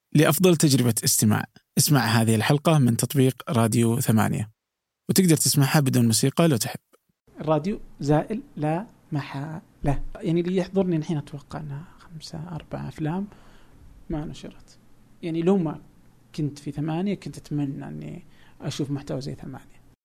لأفضل تجربة استماع. اسمع هذه الحلقة من تطبيق راديو 8، وتقدر تسمعها بدون موسيقى لو تحب. الراديو زائل لا محالة. يعني اللي يحضرني الحين أتوقع أنها 5-4 أفلام ما نشرت. يعني لو ما كنت في 8 كنت أتمنى أني أشوف محتوى زي 8.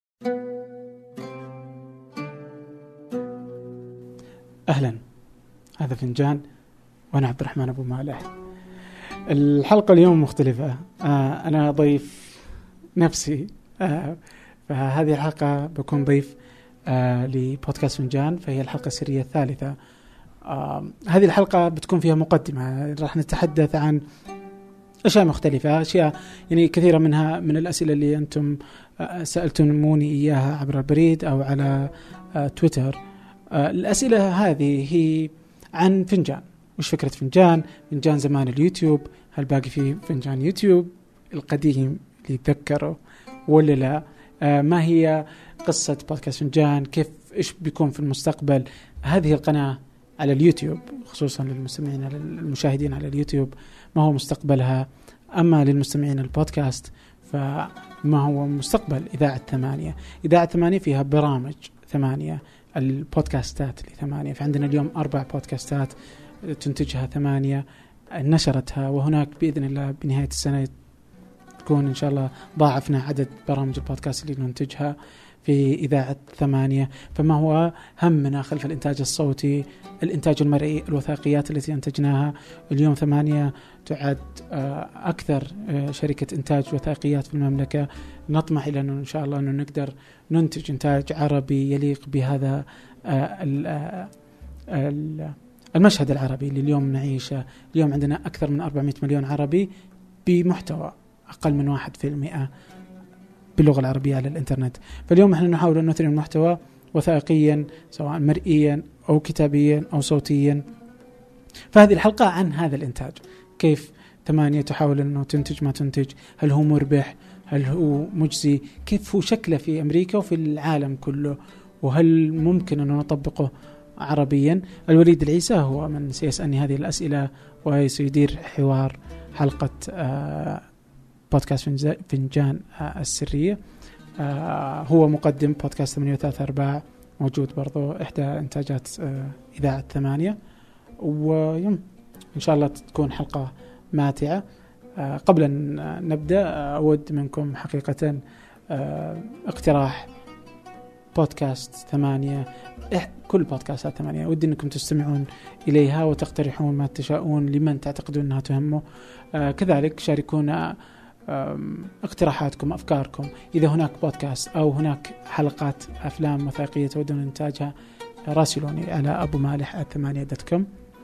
أهلا، هذا فنجان وأنا عبد الرحمن أبو مالح. الحلقة اليوم مختلفة. أنا ضيف نفسي. فهذه الحلقة بكون ضيف لبودكاست فنجان، فهي الحلقة السرية الثالثة. هذه الحلقة بتكون فيها مقدمة، راح نتحدث عن أشياء مختلفة، أشياء يعني كثيرة منها من الأسئلة اللي أنتم سألتموني إياها عبر البريد أو على تويتر. الأسئلة هذه هي عن فنجان. وش فكرة فنجان؟ فنجان زمان اليوتيوب، هل باقي في فنجان يوتيوب القديم اللي يتذكره ولا لا؟ ما هي قصة بودكاست فنجان؟ كيف إيش بيكون في المستقبل؟ هذه القناة على اليوتيوب خصوصا للمستمعين المشاهدين على اليوتيوب ما هو مستقبلها؟ أما للمستمعين البودكاست فما هو مستقبل إذاعة 8؟ إذاعة 8 فيها برامج 8، البودكاستات ل8. فعندنا اليوم 4 بودكاستات تنتجها 8 نشرتها، وهناك بإذن الله بنهاية السنة تكون إن شاء الله ضاعفنا عدد برامج البودكاست اللي ننتجها في إذاعة 8. فما هو همنا خلف الإنتاج الصوتي، الإنتاج المرئي، الوثائقيات التي أنتجناها. اليوم 8 تعد أكثر شركة إنتاج وثائقيات في المملكة. نطمح إلى أنه إن شاء الله أنه نقدر ننتج إنتاج عربي يليق بهذا المشهد العربي اللي اليوم نعيشه. اليوم عندنا أكثر من 400 مليون عربي بمحتوى أقل من 1% باللغة العربية على الإنترنت. فاليوم نحن نحاول أن نثري المحتوى وثائقيا سواء مرئيا أو كتابيا أو صوتيا. فهذه الحلقة عن هذا الإنتاج، كيف 8 تحاول أنه تنتج ما تنتج، هل هو مربح، هل هو مجزي، كيف هو شكله في أمريكا وفي العالم كله، وهل ممكن أن نطبقه عربيا. الوليد العيسى هو من سيسألني هذه الأسئلة وسيدير حوار حلقة بودكاست فنجان السرية. هو مقدم بودكاست 8 موجود برضو إحدى إنتاجات إذاعة 8. وإن شاء الله تكون حلقة ماتعة. قبل أن نبدأ أود منكم حقيقة اقتراح بودكاست 8، كل بودكاستات 8 ودي أنكم تستمعون إليها وتقترحون ما تشاءون لمن تعتقدون أنها تهمه. كذلك شاركونا اقتراحاتكم، أفكاركم. إذا هناك بودكاست أو هناك حلقات أفلام وثائقية تودون إنتاجها راسلوني على abumالح@8.com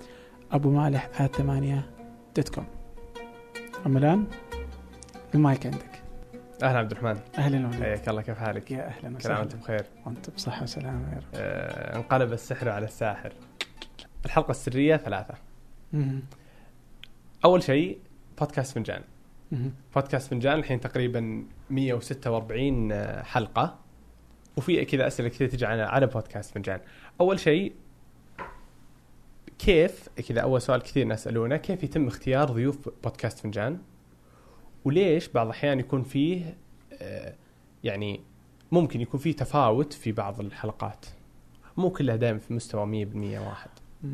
abumالح@8.com. أما الآن المايك عندك. أهلا عبد الرحمن. أهلا وسهلا. حياك الله، كيف حالك؟ يا أهلا وسهلا. كل عام وأنت بخير. وأنت بصحة وسلامة يا رب. انقلب السحر على الساحر. الحلقة السرية 3. أول شيء بودكاست فنجان. بودكاست فنجان الحين تقريبا 146 حلقة، وفي كذا أسئلة كثير تجي على بودكاست فنجان. أول شيء كيف كذا، أول سؤال كثير نسألونه، كيف يتم اختيار ضيوف بودكاست فنجان؟ وليش بعض الأحيان يكون فيه يعني ممكن يكون فيه تفاوت في بعض الحلقات، مو كلها دائما في مستوى 100% واحد.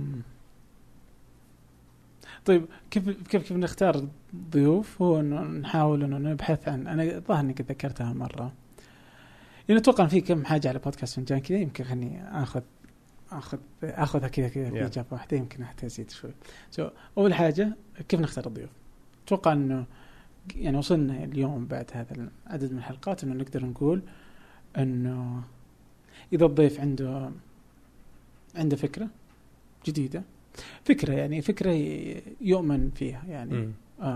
طيب كيف نختار ضيوف؟ هو إنه نحاول إنه نبحث عن، أنا ظاهر إني قد ذكرتها مرة، لأن أتوقع في كم حاجة على بودكاست فنجان كذا، يمكن خلني أخذها كذا في إجابة واحدة، يمكن أزيد شوي. أول حاجة كيف نختار الضيوف؟ أتوقع إنه يعني وصلنا اليوم بعد هذا العدد من الحلقات إنه نقدر نقول إنه إذا الضيف عنده فكرة جديدة، فكرة يؤمن فيها يعني،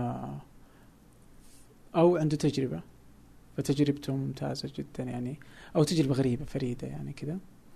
أو عنده تجربة فتجربته ممتازة جدا يعني، أو تجربة غريبة فريدة يعني كذا،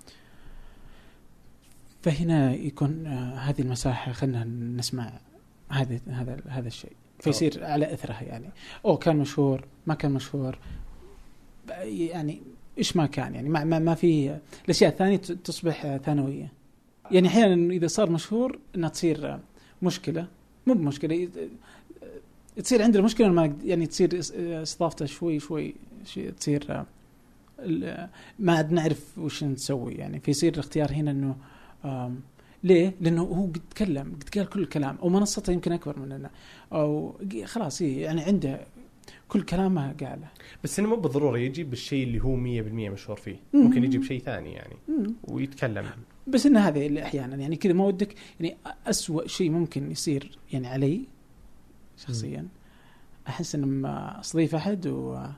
فهنا يكون هذه المساحة خلنا نسمع هذا الشيء، فيصير على أثرها يعني. كان مشهور، ما كان مشهور يعني، إيش ما كان يعني، ما في الأشياء الثانية تصبح ثانوية يعني. أحيانا إذا صار مشهور إنها تصير مشكلة، مو بمشكلة، تصير عندنا مشكله ما يعني تصير استضافته شوي تصير ما عاد نعرف وش نسوي يعني. فيصير الاختيار هنا انه ليه؟ لانه هو قد قال كل الكلام، او منصته يمكن اكبر مننا، او خلاص يعني عنده كل كلامه قاله. بس انه مو بالضروره يجيب بالشيء اللي هو 100% مشهور فيه، ممكن يجيب شيء ثاني يعني ويتكلم. بس ان هذا اللي احيانا يعني كذا ما ودك يعني. أسوأ شيء ممكن يصير يعني علي شخصيا احس ان ما استضيف احد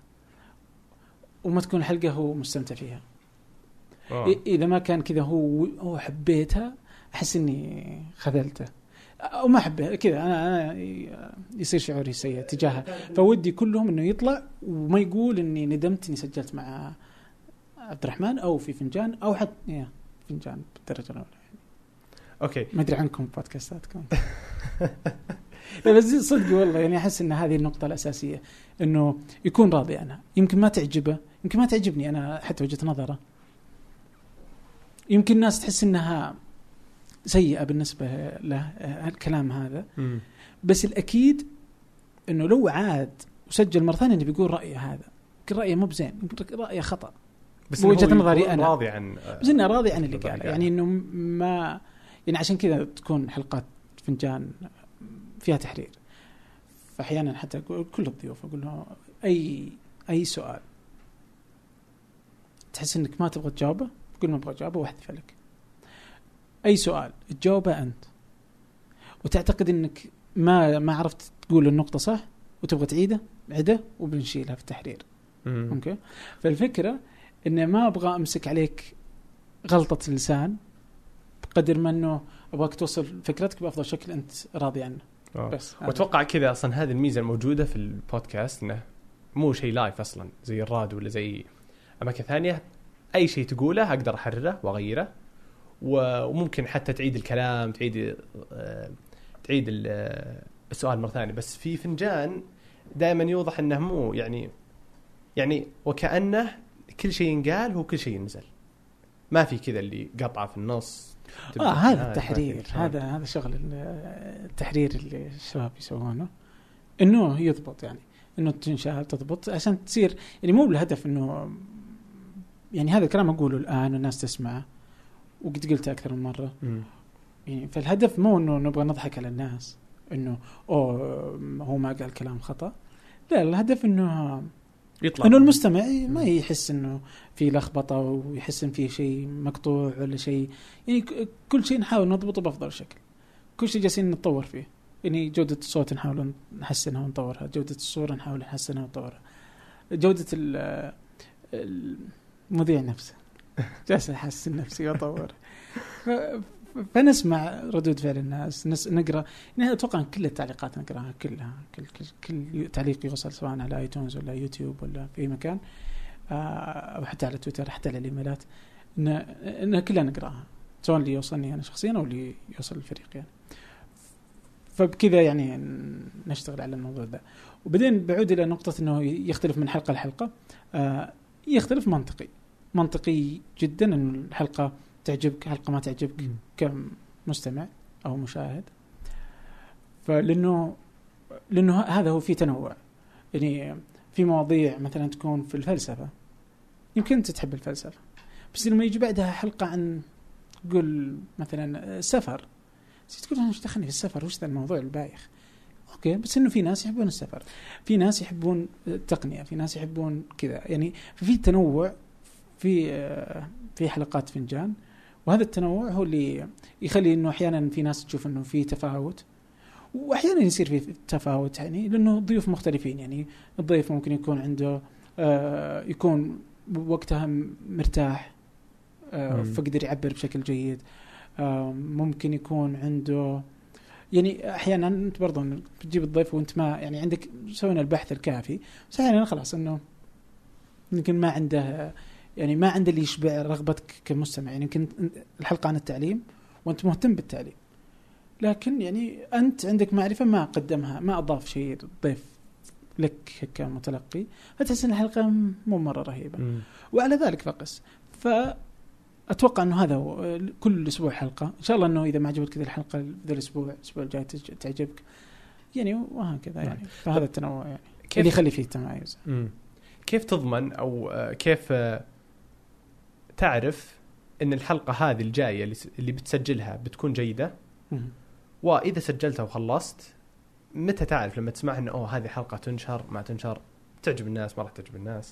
وما تكون الحلقه هو مستمتع فيها. اذا ما كان كذا هو حبيتها، احس اني خذلته او ما احبه كذا. انا يصير شعوري سيء تجاهه. فودي كلهم انه يطلع وما يقول اني ندمت اني سجلت مع عبد الرحمن او في فنجان او حتى فنجان بالدرجه الاولى. اوكي ما ادري عنكم بودكاستاتكم. بس صدق والله يعني احس ان هذه النقطه الاساسيه، انه يكون راضي عنها. يمكن ما تعجبه، يمكن ما تعجبني انا حتى وجهه نظره، يمكن الناس تحس انها سيئه بالنسبه له الكلام هذا. بس الاكيد انه لو عاد وسجل مره ثانيه بيقول رايه هذا، يمكن رايه مو بزين، يمكن رايه خطا، بس وجهه نظري انا راضي عن بس انه راضي عن اللي قاله. يعني انه ما يعني عشان كذا تكون حلقات فنجان فيها تحرير. فاحيانا حتى اقول كل الضيوف اقول له اي سؤال تحس انك ما تبغى تجاوبه، قل ما ابغى اجاوبه واحذف لك. اي سؤال تجاوبه انت وتعتقد انك ما عرفت تقول النقطه صح وتبغى عيده وبنشيلها في التحرير. اوكي. فالفكره ان ما ابغى امسك عليك غلطه لسان بقدر ما انه ابغاك توصل فكرتك بافضل شكل انت راضي عنه. بس واتوقع كذا اصلا هذه الميزه الموجوده في البودكاست، انه مو شيء لايف اصلا زي الراديو ولا زي اماكن ثانيه. اي شيء تقوله اقدر احرره واغيره، وممكن حتى تعيد الكلام، تعيد السؤال مره ثانيه. بس في فنجان دائما يوضح انه مو يعني وكأنه كل شيء ينقال هو كل شيء ينزل، ما في كذا اللي قطعه في النص. هذا التحرير، هذا شغل التحرير اللي الشباب يسوونه، انه يضبط يعني انه تنشأ تضبط عشان تصير يعني مو بالهدف انه يعني هذا الكلام اقوله الان والناس تسمعه وقد قلت اكثر من مره. يعني فالهدف مو انه نبغى نضحك على الناس انه هو ما قال كلام خطأ، لا، الهدف انه يطلع انه المستمع ما يحس انه في لخبطه ويحس ان في شيء مقطوع ولا شيء. يعني كل شيء نحاول نضبطه بافضل شكل، كل شيء جالسين نتطور فيه. يعني جوده الصوت نحاول نحسنها ونطورها، جوده الصوره نحاول نحسنها ونطورها، جوده المذيع نفسه جالس احسن نفسي واطور. فنسمع ردود فعل الناس، نقرا. يعني اتوقع كل التعليقات نقراها كلها، كل تعليق يوصل سواء على ايتونز ولا يوتيوب ولا في اي مكان، او حتى على تويتر، حتى على الايميلات، ان كلها نقراها، سواء اللي يوصلني انا شخصيا او اللي يوصل الفريق يعني. فبكذا يعني نشتغل على الموضوع ده. وبعدين بعود الى نقطه انه يختلف من حلقه لحلقه. يختلف منطقي جدا، انه الحلقه تعجبك، حلقه ما تعجبك كمستمع او مشاهد. لانه هذا هو في تنوع. يعني في مواضيع مثلا تكون في الفلسفه، يمكن انت تحب الفلسفه، بس لما يجي بعدها حلقه عن قل مثلا سفر، تقول انا ايش دخلني في السفر، وش ذا الموضوع البايخ. اوكي، بس انه في ناس يحبون السفر، في ناس يحبون التقنيه، في ناس يحبون كذا. يعني في تنوع في حلقات فنجان. وهذا التنوع هو اللي يخلي انه احيانا في ناس تشوف انه في تفاوت، واحيانا يصير في تفاوت يعني لانه ضيوف مختلفين. يعني الضيف ممكن يكون عنده يكون وقتها مرتاح، فقدر يعبر بشكل جيد. ممكن يكون عنده يعني احيانا انت برضو تجيب الضيف وانت ما يعني عندك سوينا البحث الكافي، بس احيانا خلاص انه يمكن ما عنده اللي يشبع رغبتك كمستمع. يعني يمكن الحلقة عن التعليم وانت مهتم بالتعليم، لكن يعني انت عندك معرفة ما قدمها، ما اضاف شيء الضيف لك كمتلقي، فتحس ان الحلقة مو مرة رهيبة. وعلى ذلك فقس. فأتوقع انه هذا هو، كل اسبوع حلقة. ان شاء الله انه اذا ما عجبتك كذا الحلقة ذا الاسبوع الجاي تعجبك. يعني وهكذا يعني. فهذا التنوع يعني كيف اللي يخلي فيه تمايز. كيف تضمن أو كيف تعرف إن الحلقة هذه الجاية اللي بتسجلها بتكون جيدة؟ وإذا سجلتها وخلصت متى تعرف لما تسمع إنه هذه حلقة تنشر ما تنشر، تعجب الناس ما راح تعجب الناس؟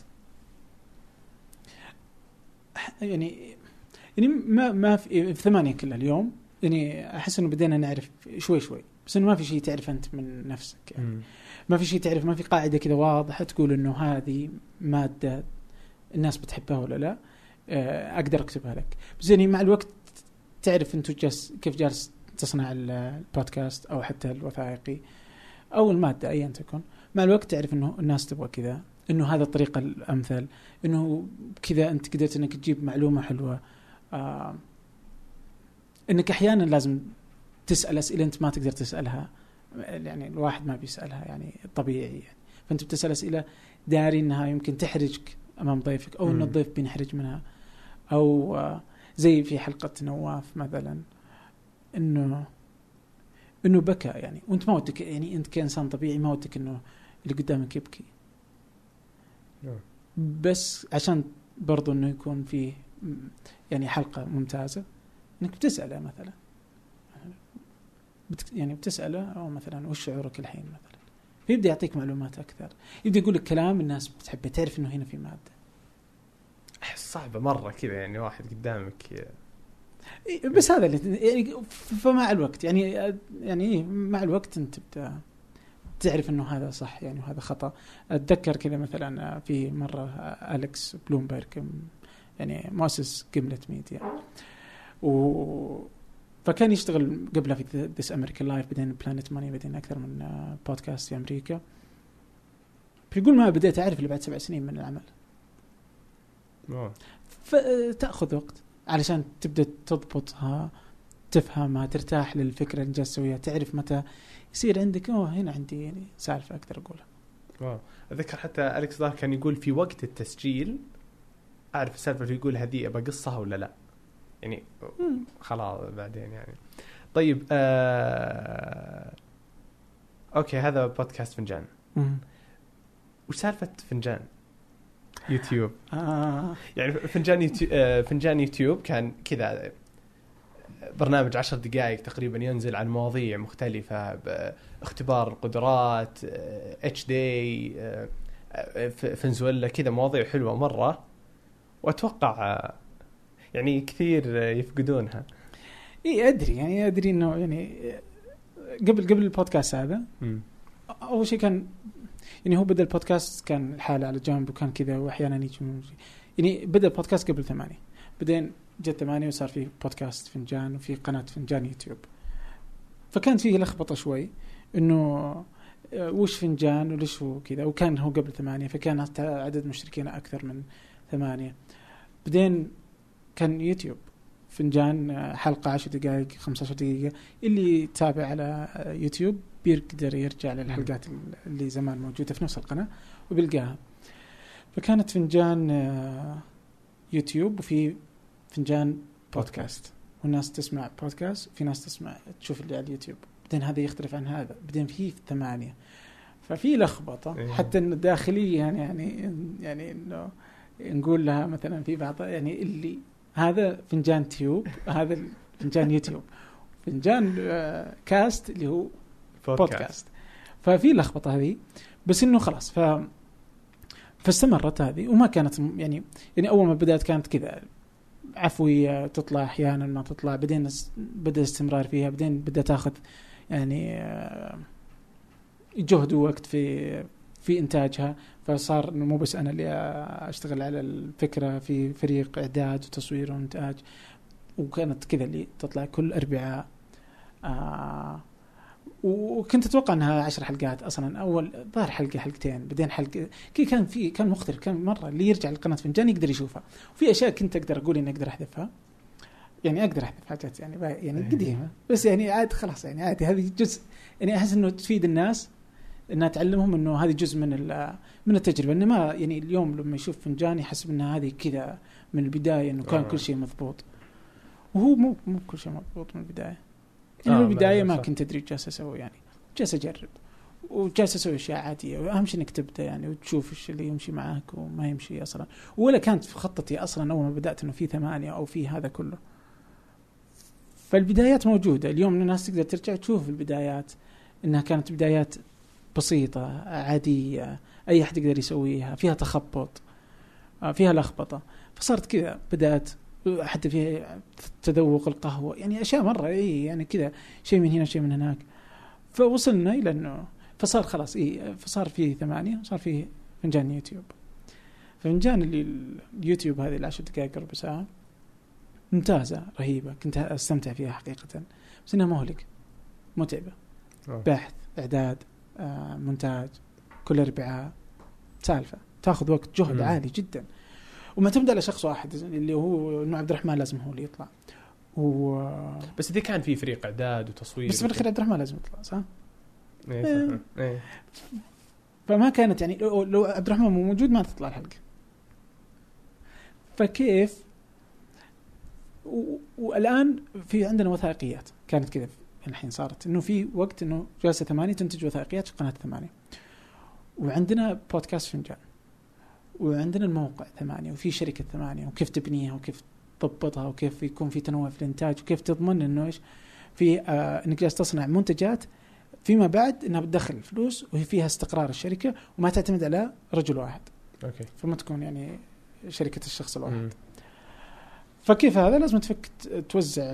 يعني ما في 8 كلها اليوم يعني أحس إنه بدينا نعرف شوي بس إنه ما في شيء تعرف أنت من نفسك يعني. ما في شيء تعرف، ما في قاعدة كذا واضحة تقول إنه هذه مادة الناس بتحبها ولا لا. أقدر أكتبها لك، بس يعني مع الوقت تعرف أنت كيف جالس تصنع البودكاست أو حتى الوثائقي أو المادة أيا تكن. مع الوقت تعرف إنه الناس تبغى كذا، إنه هذا الطريقة الأمثل، إنه كذا أنت قدرت إنك تجيب معلومة حلوة. إنك أحيانا لازم تسأل أسئلة أنت ما تقدر تسألها، يعني الواحد ما بيسألها يعني طبيعي يعني. فأنت بتسأل أسئلة داري إنها يمكن تحرجك أمام ضيفك أو إن الضيف بينحرج منها، أو زي في حلقة نواف مثلا إنه بكى يعني، وأنت ما ودك يعني أنت كإنسان طبيعي ما ودك إنه اللي قدامك يبكي، بس عشان برضو إنه يكون فيه يعني حلقة ممتازة إنك بتسأله مثلا يعني بتسأله أو مثلا وش شعورك الحين مثلا، يبدأ يعطيك معلومات أكثر، يبدأ يقول لك كلام الناس بتحبه، تعرف إنه هنا في مادة. أحس صعبة مرة كذا يعني واحد قدامك بس هذا اللي يعني فمع الوقت يعني مع الوقت أنت تعرف إنه هذا صح يعني وهذا خطأ. أتذكر كذا مثلا في مرة أليكس بلومبرغ يعني مؤسس قمة ميديا فكان يشتغل قبلها في This American Life، بعدين Planet Money، بعدين أكثر من بودكاست في أمريكا. فيقول ما بديت أعرف اللي بعد 7 سنين من العمل. فتأخذ وقت علشان تبدأ تضبطها، تفهمها، ترتاح للفكرة اللي جالس تسويها، تعرف متى يصير عندك هنا عندي يعني سالفة أقدر أقولها. أذكر حتى أليكس ذا كان يقول في وقت التسجيل أعرف السالفة اللي يقول هذه أبى قصها ولا لا يعني خلاص بعدين يعني. طيب أوكي هذا بودكاست فنجان. وش سالفة فنجان يوتيوب؟ يعني فنجان يوتيوب كان كذا برنامج 10 دقائق تقريبا ينزل عن مواضيع مختلفة، باختبار القدرات، اتش دي، فنزويلا، كذا مواضيع حلوة مرة، وأتوقع يعني كثير يفقدونها. أدري إنه يعني قبل البودكاست هذا أول شيء كان يعني هو بدأ البودكاست كان الحالة على جنب وكان كذا، وأحيانا يجي يعني بدأ البودكاست قبل 8، بعدين جت 8 وصار فيه بودكاست فنجان وفي قناة فنجان يوتيوب. فكان فيه لخبطة شوي إنه وش فنجان وليش هو كذا، وكان هو قبل 8 فكان عدد مشتركين أكثر من 8. بعدين كان يوتيوب فنجان حلقة 10 دقائق 15 دقيقة، اللي يتابع على يوتيوب بيقدر يرجع للحلقات اللي زمان موجودة في نفس القناة وبيلقاها. فكانت فنجان يوتيوب وفي فنجان بودكاست، والناس تسمع بودكاست، في ناس تسمع تشوف اللي على اليوتيوب، بعدين هذا يختلف عن هذا، بعدين في 8. ففي لخبطة حتى إنه داخليا يعني إنه نقول لها مثلا في بعض يعني اللي هذا فنجان تيوب، هذا فنجان يوتيوب، فنجان كاست اللي هو بودكاست. ففي لخبطة هذه، بس إنه خلاص فاستمرت هذه، وما كانت يعني أول ما بدأت كانت كذا عفوية، تطلع أحيانا ما تطلع، بعدين بدأ استمرار فيها، بعدين بدأ تأخذ يعني جهد ووقت في إنتاجها. فصار إنه مو بس أنا اللي أشتغل على الفكرة، في فريق إعداد وتصوير وإنتاج، وكانت كذا اللي تطلع كل أربعاء. وكنت أتوقع أنها 10 حلقات أصلا، أول ظهر حلقتين، بعدين حلقة كان مختلف، كان مرة اللي يرجع لقناة فنجان يقدر يشوفها. وفي أشياء كنت أقدر أقول إني أقدر أحذفها، يعني أقدر أحذف حاجات يعني قديمة، بس يعني عاد خلاص يعني عادي، هذه جزء يعني أحس إنه تفيد الناس، إنها تعلمهم إنه هذه جزء من التجربة، إنه ما يعني اليوم لما يشوف فنجان يحسب إن هذه كذا من البداية إنه كان كل شيء مضبوط، وهو مو كل شيء مضبوط من البداية. من البداية ما كنت أدري جالس أسوي، يعني جالس أجرب وجالس اسوي اشياء عاديه، واهم شيء انك تبدا يعني وتشوف ايش اللي يمشي معك وما يمشي اصلا. ولا كانت في خطتي اصلا اول ما بدات انه في 8 او في هذا كله. فالبدايات موجوده اليوم، الناس تقدر ترجع تشوف البدايات انها كانت بدايات بسيطه عاديه، اي احد يقدر يسويها، فيها تخبط، فيها لخبطه. فصارت كذا، بدات حتى في تذوق القهوه، يعني اشياء مره يعني كذا، شيء من هنا شيء من هناك. فوصلنا الى انه فصار خلاص فصار في 8، صار في فنجان يوتيوب. فنجان اللي اليوتيوب هذه 10 دقائق ربع ساعه ممتازه رهيبه، كنت استمتع فيها حقيقه، بس انها مهلك متعبه. بحث، اعداد، مونتاج، كل اربعاء، سالفه تاخذ وقت، جهد عالي جدا، ومعتمد على شخص واحد اللي هو انه عبد الرحمن لازم هو اللي يطلع. بس إذا كان في فريق إعداد وتصوير، بس في الأخير عبد الرحمن لازم يطلع، صح؟ إيه صح. إيه. فما كانت يعني لو عبد الرحمن مو موجود ما تطلع الحلقة. فكيف والآن في عندنا وثائقيات، كانت كذا الحين صارت إنه في وقت إنه جلسة 8 تنتج وثائقيات في قناة 8، وعندنا بودكاست فنجان، وعندنا الموقع 8، وفي شركة 8، وكيف تبنيها وكيف تضبطها وكيف يكون في تنوع في الإنتاج، وكيف تضمن إنه إيش في إنك جالس تصنع منتجات فيما بعد إنها بتدخل فلوس، وهي فيها استقرار الشركة وما تعتمد على رجل واحد. أوكي. فما تكون يعني شركة الشخص الواحد. فكيف هذا لازم توزع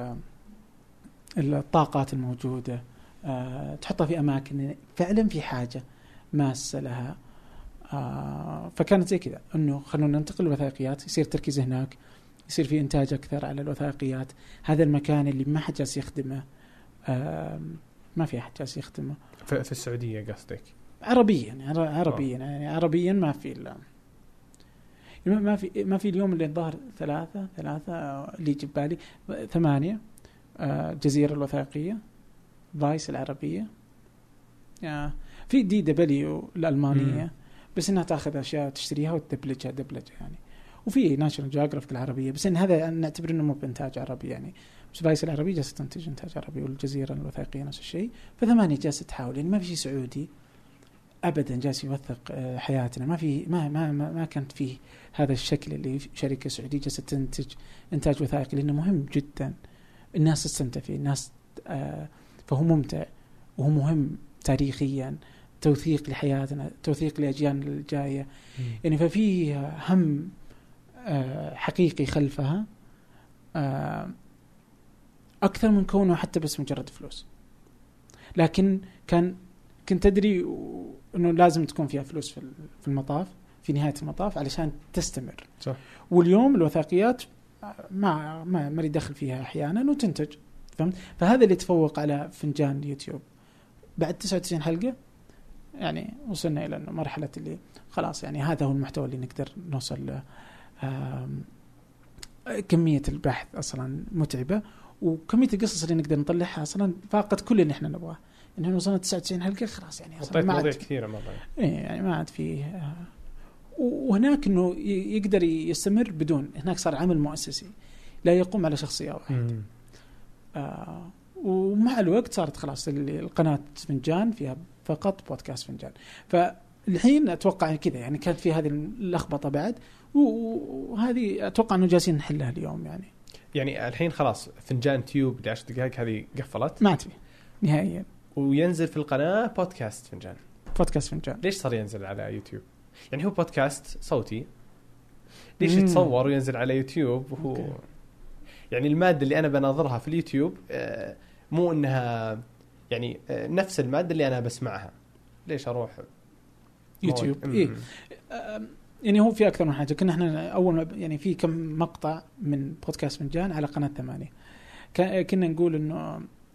الطاقات الموجودة، تحطها في أماكن فعلا في حاجة ماسة لها. فكانت زي كذا إنه خلونا ننتقل الوثائقيات، يصير تركيز هناك، يصير في إنتاج أكثر على الوثائقيات. هذا المكان اللي ما حد جالس يخدمه، ما في أحد جالس يخدمه في السعودية قصدك؟ عربيا يعني عربيا ما في ما في اليوم اللي الظهر 3 اللي يجي بالي 8 جزيرة الوثائقية، فايس العربية، في دي دبليو الألمانية بس إنها تأخذ أشياء تشتريها وتدبلجها دبلجة يعني، وفي ناشونال جيوغرافيك العربية، بس إن هذا نعتبر إنه مو بإنتاج عربي يعني، بس فايس العربية جالسة تنتج إنتاج عربي، والجزيرة الوثائقية نفس الشيء. ف8 جالسة تحاول يعني، ما في شيء سعودي أبدا جالس يوثق حياتنا، ما في ما كانت فيه هذا الشكل اللي شركة سعودية جالسة تنتج إنتاج وثائقي، لأنه مهم جدا، الناس تستمتع فيه، الناس فهو ممتع وهو مهم تاريخيا، توثيق لحياتنا، توثيق لأجيالنا الجاية يعني. ففي هم حقيقي خلفها أكثر من كونه حتى بس مجرد فلوس. لكن كنت أدري إنه لازم تكون فيها فلوس في المطاف، في نهاية المطاف، علشان تستمر. صح. واليوم الوثائقيات ما يدخل فيها أحيانا وتنتج، فهمت؟ فهذا اللي تفوق على فنجان يوتيوب. بعد 99 حلقة يعني وصلنا إلى إنه مرحلة اللي خلاص يعني هذا هو المحتوى اللي نقدر نوصل له. كمية البحث أصلا متعبة، وكمية القصص اللي نقدر نطلعها أصلا فاقت كل اللي إحنا نبغاه. إنه وصلنا 99 حلقة خلاص يعني أصلا ما عاد كثيرة مرة يعني ما عاد فيه. وهناك إنه يقدر يستمر بدون، هناك صار عمل مؤسسي لا يقوم على شخصية واحدة. ومع الوقت صارت خلاص القناة فنجان فيها فقط بودكاست فنجان. فالحين أتوقع كذا يعني كانت في هذه اللخبطة بعد، وهذه أتوقع إنه جالسين نحلها اليوم يعني الحين خلاص فنجان تيوب 10 دقائق هذه قفلت ما تبي نهائيا، وينزل في القناة بودكاست فنجان. ليش صار ينزل على يوتيوب؟ يعني هو بودكاست صوتي، ليش يتصور وينزل على يوتيوب؟ وهو يعني المادة اللي أنا بناظرها في اليوتيوب مو إنها يعني نفس المادة اللي أنا بسمعها، ليش أروح يوتيوب؟ يعني هو في أكثر من حاجة. كنا إحنا أول يعني في كم مقطع من بودكاست فنجان على قناة 8، كنا نقول إنه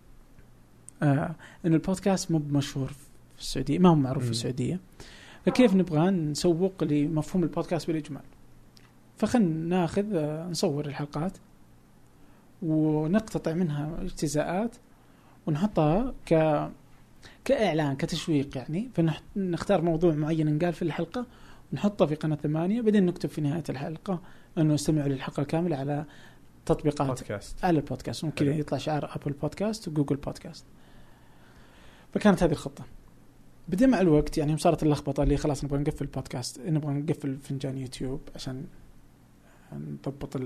إن البودكاست مو مشهور في السعودية، ما هو معروف في السعودية، فكيف نبغى نسوق لمفهوم البودكاست بالإجمال؟ فخلنا ناخذ نصور الحلقات ونقتطع منها اجتزاءات ونحطها كإعلان كتشويق يعني. فنختار موضوع معين نقال في الحلقة ونحطه في قناة 8، بعدين نكتب في نهاية الحلقة أنه استمعوا للحلقة كاملة على تطبيقات بودكاست. على البودكاست، ممكن يطلع شعار أبل بودكاست وجوجل بودكاست. فكانت هذه الخطة. بدأ مع الوقت يعني صارت اللخبطة اللي خلاص نبغى نقفل البودكاست، نبغى نقفل فنجان يوتيوب عشان نضبط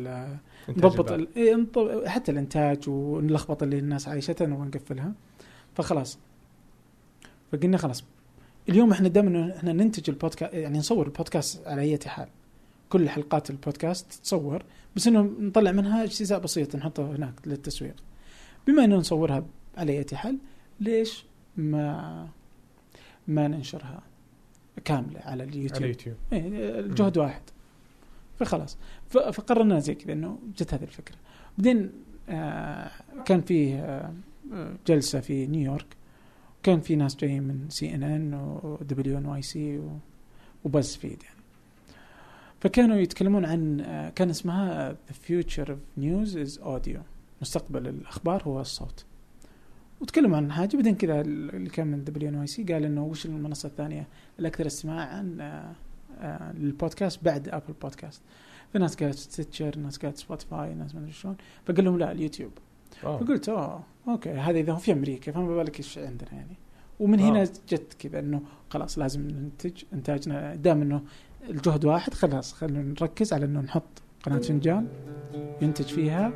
حتى الانتاج واللخبطة اللي الناس عايشتها نبغى نقفلها. فخلاص فقلنا خلاص اليوم احنا دائما احنا ننتج البودكاست، يعني نصور البودكاست على اي حال، كل حلقات البودكاست تصور، بس انه نطلع منها اجزاء بسيطة نحطها هناك للتسويق. بما انه نصورها على اي حال، ليش ما ننشرها كاملة على اليوتيوب؟ الجهد واحد. فخلاص فقررنا زي كذا انه جت هذه الفكرة. بعدين كان فيه جلسة في نيويورك، كان في ناس جايين من CNN و WNYC وبز فيد يعني، فكانوا يتكلمون عن كان اسمها The Future of News is Audio، مستقبل الأخبار هو الصوت. وتكلموا عن حاجة. بعدين كذا اللي كان من WNYC قال إنه وش المنصة الثانية الأكثر استماعاً للبودكاست بعد أبل بودكاست؟ فالناس قالت ستيتشر، الناس قالت سبوتيفاي، الناس ما أدري شلون. فقال لهم لا اليوتيوب. فقلت أوكي هذا إذا هو في أمريكا فما بالك إيش عندنا يعني. ومن هنا جت كذا إنه خلاص لازم ننتج إنتاجنا دام إنه الجهد واحد، خلاص خلينا نركز على إنه نحط قناة فنجان ينتج فيها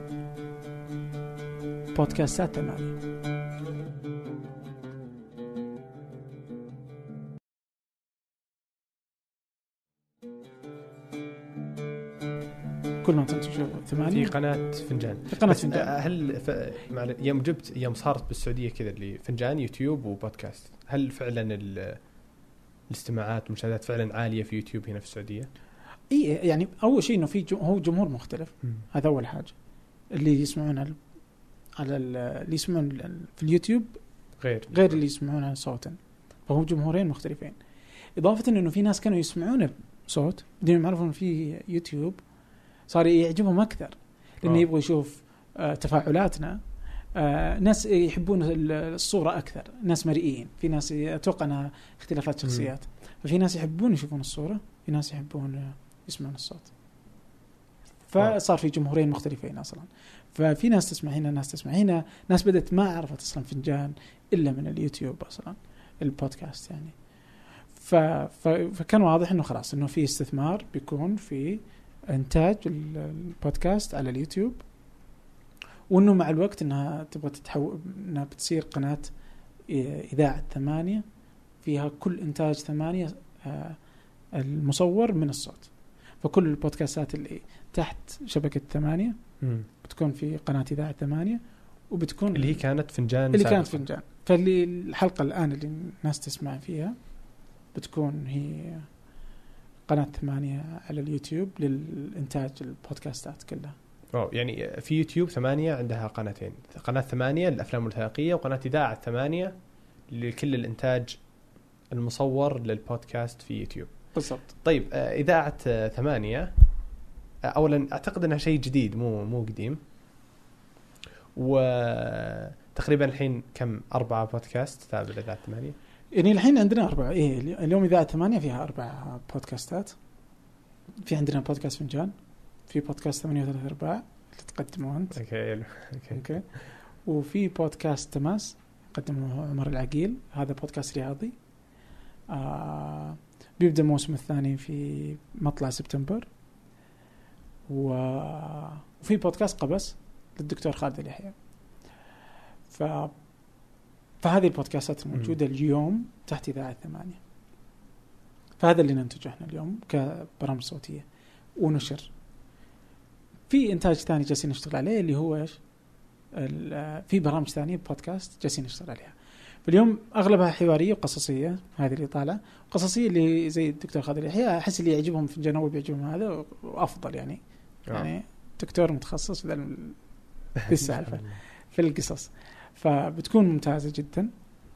بودكاستات تمامية. كل ما تنتجوا 8 في قناة فنجان. هل يوم صارت بالسعودية كذا اللي فنجان يوتيوب وبودكاست، هل فعلا الاستماعات والمشاهدات فعلا عالية في يوتيوب هنا في السعودية؟ يعني أول شيء إنه في هو جمهور مختلف. هذا أول حاجة. اللي يسمعون على اللي يسمعون في اليوتيوب غير اللي يسمعون على صوتا، فهو جمهورين مختلفين. إضافة إنه في ناس كانوا يسمعون بصوت بدون يعرفون في يوتيوب صار يعجبهم أكثر، لأنه يبغوا يشوف تفاعلاتنا. ناس يحبون الصورة أكثر، ناس مرئيين، في ناس أتوقع أنها اختلافات شخصيات، ففي ناس يحبون يشوفون الصورة، في ناس يحبون يسمعون الصوت. فصار في جمهورين مختلفين أصلا. ففي ناس تسمع هنا، ناس تسمع هنا، ناس بدأت ما عرفت أصلا فنجان إلا من اليوتيوب أصلا، البودكاست يعني. فكان واضح إنه خلاص إنه في استثمار بيكون في إنتاج البودكاست على اليوتيوب، وإنه مع الوقت إنها تبغى تتحول، إنها بتصير قناة إذاعة 8 فيها كل إنتاج 8 المصور من الصوت. فكل البودكاستات اللي تحت شبكة 8 بتكون في قناة إذاعة 8، وبتكون اللي هي كانت فنجان، اللي كانت فنجان. فاللي الحلقة الآن اللي الناس تسمع فيها بتكون هي قناة 8 على اليوتيوب للإنتاج البودكاستات كلها. يعني في يوتيوب 8 عندها قناتين، قناة 8 للأفلام الوثائقية، وقناة إذاعة 8 لكل الإنتاج المصور للبودكاست في يوتيوب. بالضبط. طيب إذاعة 8 أولا أعتقد أنها شيء جديد مو قديم، وتقريبا الحين كم 4 بودكاست تابع لإذاعة 8؟ يعني الحين عندنا 4. اليوم إذاعة 8 فيها 4 بودكاستات. في عندنا بودكاست فنجان، في بودكاست 8.3 اللي تقدمه أنت. أوكي. وفي بودكاست تماس قدمه عمر العقيل، هذا بودكاست رياضي. بيبدأ الموسم الثاني في مطلع سبتمبر. وفي بودكاست قبس للدكتور خالد اليحيى. فهذه البودكاستات الموجودة اليوم تحت إذاعة 8. فهذا اللي ننتجه احنا اليوم كبرامج صوتية ونشر. في إنتاج ثاني جالسين نشتغل عليه اللي هو إيش؟ في برامج ثانية بودكاست جالسين نشتغل عليها. فاليوم أغلبها حوارية وقصصية، هذه اللي طالعة قصصية اللي زي الدكتور خالد اليحيى. أحس اللي يعجبهم في الجنوب بيعجبهم هذا وأفضل يعني. يعني دكتور متخصص في السالفة في القصص، فبتكون ممتازة جدا.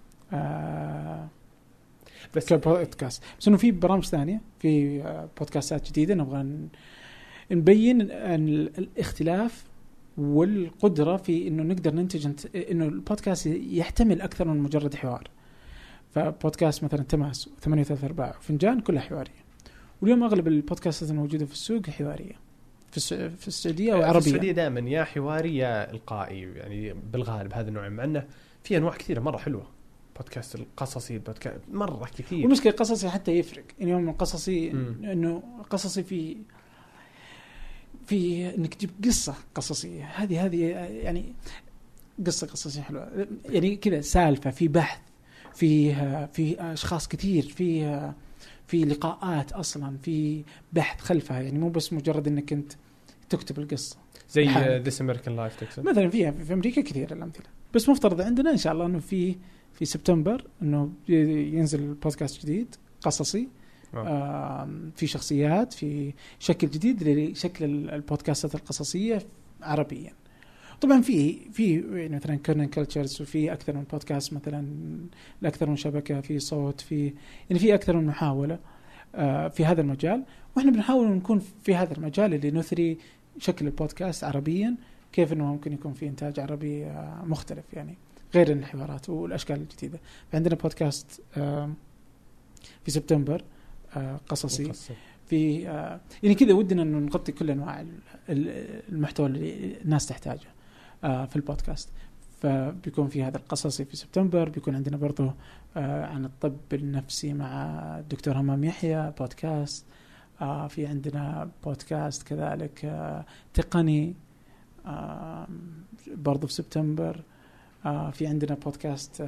بس كبودكاست، بس إنه في برامج ثانية، في بودكاستات جديدة نبغى نبين الاختلاف والقدرة في إنه نقدر ننتج إنه البودكاست يحتمل أكثر من مجرد حوار. فبودكاست مثلا تماس 8.3 فنجان كلها حوارية. واليوم أغلب البودكاستات الموجودة في السوق حوارية في السعودية وعربية. في السعودية دائما يا حواري يا إلقائي، يعني بالغالب هذا النوع، مع أنه في أنواع كثيرة مرة حلوة البودكاست القصصي، البودكاست مرة كثير. والمشكلة قصصي حتى يفرق، يعني يوم القصصي إنه قصصي في إنك تجيب قصة قصصية، هذه يعني قصة قصصية حلوة، يعني كذا سالفة، في بحث، في أشخاص كثير، في لقاءات أصلا، في بحث خلفها، يعني مو بس مجرد إنك أنت تكتب القصة زي This American Life تكتب مثلا. في أمريكا كثير الأمثلة، بس مفترض عندنا إن شاء الله إنه في سبتمبر إنه ينزل بودكاست جديد قصصي في شخصيات، في شكل جديد لشكل البودكاستات القصصية عربيا. طبعا في مثلا كورنن كلتشرز، وفي أكثر من بودكاست مثلا لأكثر من شبكة، في صوت، في أكثر من محاولة في هذا المجال، وإحنا بنحاول نكون في هذا المجال اللي نثري شكل البودكاست عربيا، كيف إنه ممكن يكون في إنتاج عربي مختلف، يعني غير الحوارات والأشكال الجديدة. عندنا بودكاست في سبتمبر قصصي، في يعني كذا ودنا إنه نغطي كل أنواع المحتوى اللي الناس تحتاجه في البودكاست. فبيكون في هذا القصصي في سبتمبر. بيكون عندنا برضو عن الطب النفسي مع الدكتور همام يحيى بودكاست. في عندنا بودكاست كذلك تقني برضو في سبتمبر. في عندنا بودكاست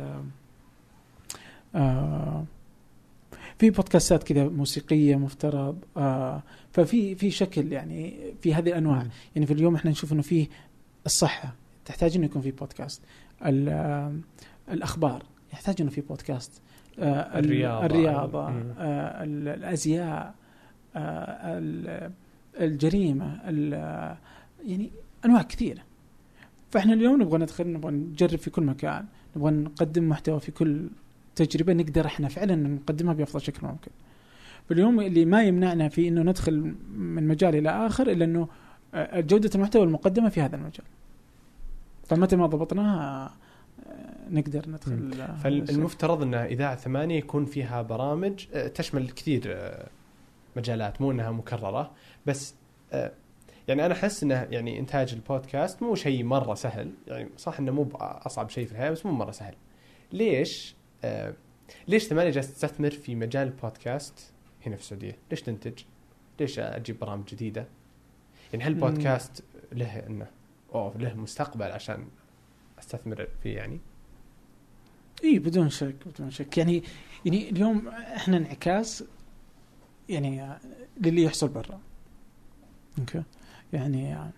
في بودكاستات كذا موسيقية مفترض. ففي شكل يعني في هذه الأنواع. يعني في اليوم احنا نشوف انه فيه الصحة تحتاج انه يكون في بودكاست، الأخبار يحتاج انه في بودكاست، الرياضة الأزياء، الجريمة، يعني أنواع كثيرة. فإحنا اليوم نبغى نجرب في كل مكان، نبغى نقدم محتوى في كل تجربة نقدر إحنا فعلا نقدمها بأفضل شكل ممكن. فاليوم اللي ما يمنعنا في إنه ندخل من مجال إلى آخر إلا إنه جودة المحتوى المقدمة في هذا المجال. فمتى ما ضبطناها نقدر ندخل. فالمفترض أن إذاعة 8 يكون فيها برامج تشمل كثير مجالات، مو أنها مكررة بس. يعني أنا أحس أنه يعني إنتاج البودكاست مو شيء مرة سهل، يعني صح أنه مو أصعب شيء في الحياة بس مو مرة سهل. ليش 8 جالس تستثمر في مجال البودكاست هنا في السعودية؟ ليش تنتج؟ ليش أجيب برامج جديدة؟ يعني هل البودكاست له مستقبل عشان أستثمر فيه؟ يعني إيه بدون شك يعني اليوم إحنا انعكاس يعني للي يحصل برا. أوكي يعني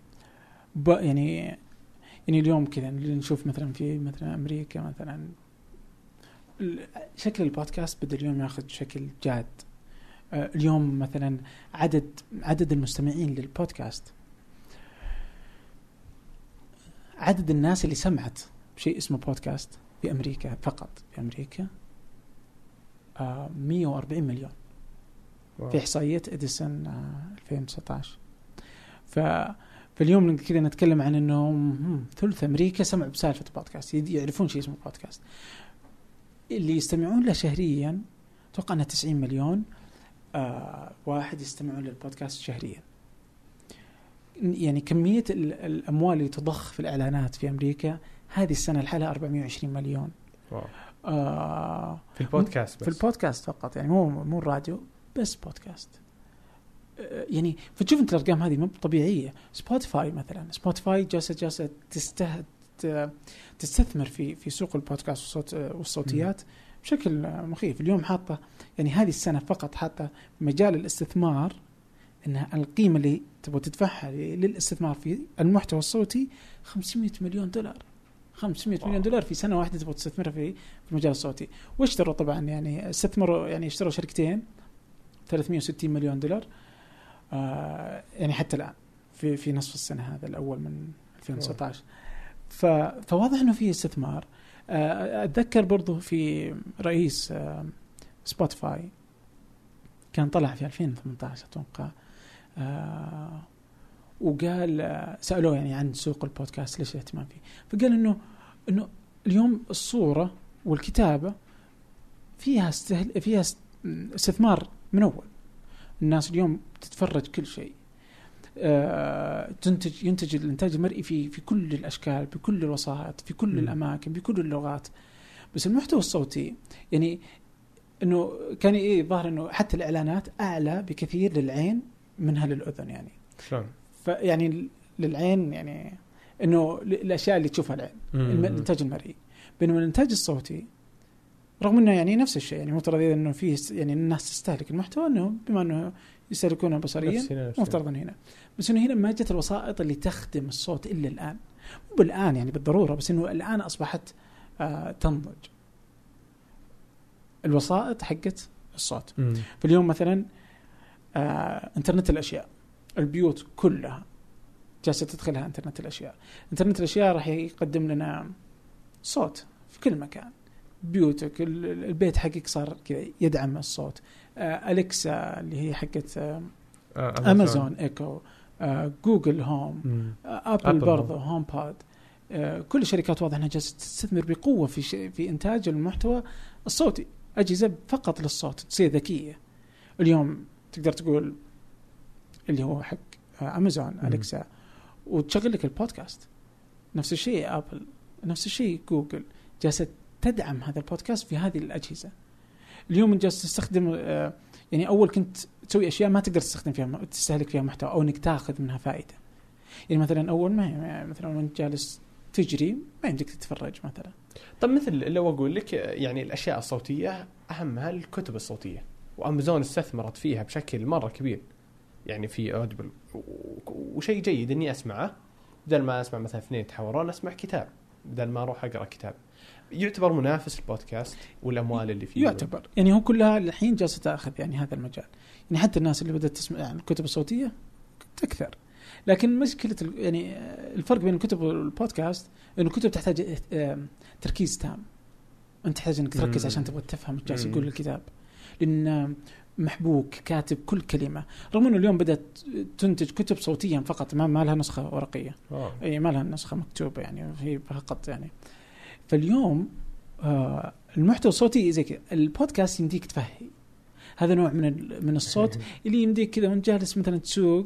اليوم كذا اللي نشوف مثلا في مثلا أمريكا مثلا شكل البودكاست بدأ اليوم ياخذ شكل جاد. اليوم مثلا عدد المستمعين للبودكاست، عدد الناس اللي سمعت بشيء اسمه بودكاست في أمريكا فقط، في أمريكا 140 مليون في إحصائية إديسون 2019. فاليوم كذا نتكلم عن إنه ثلث أمريكا سمع بسالفة بودكاست، يعرفون شيء اسمه بودكاست. اللي يستمعون له شهريا أتوقع أنه 90 مليون واحد يستمعون للبودكاست شهريا. يعني كمية الأموال اللي تضخ في الإعلانات في أمريكا هذه السنة لحالها 420 مليون. في البودكاست بس. في البودكاست فقط، يعني مو الراديو بس بودكاست. يعني فتشوف انت الارقام هذه مو طبيعيه. سبوتيفاي مثلا، سبوتيفاي جالسه تستثمر في سوق البودكاست والصوتيات بشكل مخيف. اليوم حاطه يعني هذه السنه فقط حاطه مجال الاستثمار انها القيمه اللي تبغى تدفعها للاستثمار في المحتوى الصوتي 500 مليون دولار. 500 مليون دولار في سنه واحده تبغى تستثمرها في المجال الصوتي. واشتروا طبعا يعني استثمروا، يعني اشتروا شركتين 360 مليون دولار يعني حتى الآن في نصف السنة هذا الأول من 2019. فواضح أنه فيه استثمار. أتذكر برضو في رئيس سبوتيفاي كان طلع في 2018 أتوقع، وقال سألوه يعني عن سوق البودكاست ليش الاهتمام فيه، فقال إنه اليوم الصورة والكتابة فيها استثمار من أول. الناس اليوم تتفرج كل شيء، ينتج الإنتاج المرئي في كل الأشكال، بكل الوسائط، في كل الأماكن، بكل اللغات. بس المحتوى الصوتي يعني انه كان ظاهر انه حتى الاعلانات اعلى بكثير للعين منها للاذن يعني. شلون؟ فيعني للعين يعني انه الاشياء اللي تشوفها العين الانتاج المرئي، بينما الانتاج الصوتي رغم انه يعني نفس الشيء يعني مفترض انه فيه يعني الناس تستهلك المحتوى انه بما انه يستهلكونه بصريا مفترض هنا، بس انه هنا ما جت الوسائط اللي تخدم الصوت الا الان، مو بالان يعني بالضروره، بس انه الان اصبحت تنضج الوسائط حقت الصوت. فاليوم مثلا انترنت الاشياء، البيوت كلها جالسه تدخلها انترنت الاشياء. انترنت الاشياء راح يقدم لنا صوت في كل مكان، بيوتك البيت حقك صار كذا يدعم الصوت. أليكسا اللي هي حقت أمازون إيكو، جوجل هوم، أبل برضو هوم باد. كل الشركات واضح أنها جالسة تستثمر بقوة في إنتاج المحتوى الصوتي، أجهزة فقط للصوت تصير ذكية. اليوم تقدر تقول اللي هو حق أمازون أليكسا وتشغل لك البودكاست. نفس الشيء أبل، نفس الشيء جوجل، جالسة تدعم هذا البودكاست في هذه الأجهزة. اليوم جالس تستخدم يعني أول كنت تسوي أشياء ما تقدر تستخدم فيها تستهلك فيها محتوى أو إنك تأخذ منها فائدة. يعني مثلا أول ما مثلا وأنت جالس تجري ما يمديك تتفرج مثلا. طب مثل لو أقول لك يعني الأشياء الصوتية أهمها الكتب الصوتية، وأمازون استثمرت فيها بشكل مرة كبير يعني في أوديبل، وشيء جيد إني أسمعه بدل ما أسمع مثلا اثنين يتحاورون أسمع كتاب بدل ما أروح أقرأ كتاب. يعتبر منافس البودكاست والأموال اللي فيه؟ يعتبر يعني هو كلها الحين جالسة تأخذ يعني هذا المجال. يعني حتى الناس اللي بدأت تسمع يعني الكتب الصوتية تكثر، لكن مشكلة يعني الفرق بين الكتب والبودكاست إنه الكتب تحتاج تركيز تام، أنت تحتاج إنك تركز عشان تبغى تفهم إيش جالس يقول الكتاب، لأن محبوك كاتب كل كلمة. رغم إنه اليوم بدأت تنتج كتب صوتيا فقط ما لها نسخة ورقية، أي ما لها نسخة مكتوبة يعني هي فقط يعني. فاليوم المحتوى الصوتي زي كذا، البودكاست يمديك تفهي هذا نوع من الصوت اللي يمديك كذا وانت جالس مثلا تسوق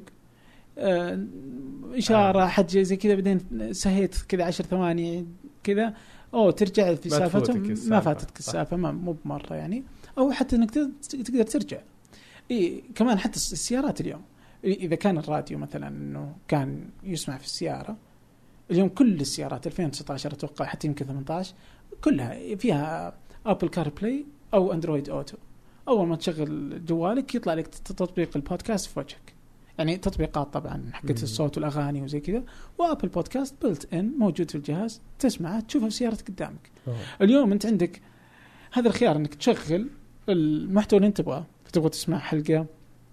إشارة حد زي كذا بعدين سهيت كذا 10 ثواني كذا أو ترجع في سالفته ما فاتتك السالفة مو بمرة يعني، أو حتى إنك تقدر ترجع. إيه كمان حتى السيارات اليوم إذا كان الراديو مثلا إنه كان يسمع في السيارة، اليوم كل السيارات 2019 أتوقع حتى يمكن 18 كلها فيها أبل كار بلاي أو أندرويد أوتو. أول ما تشغل جوالك يطلع لك تطبيق البودكاست في وجهك، يعني تطبيقات طبعا حقت الصوت والأغاني وزي كذا، وأبل بودكاست بلت إن موجود في الجهاز، تسمعه تشوفه في سيارتك قدامك. اليوم أنت عندك هذا الخيار إنك تشغل المحتوى اللي أنت تبغى تسمع حلقة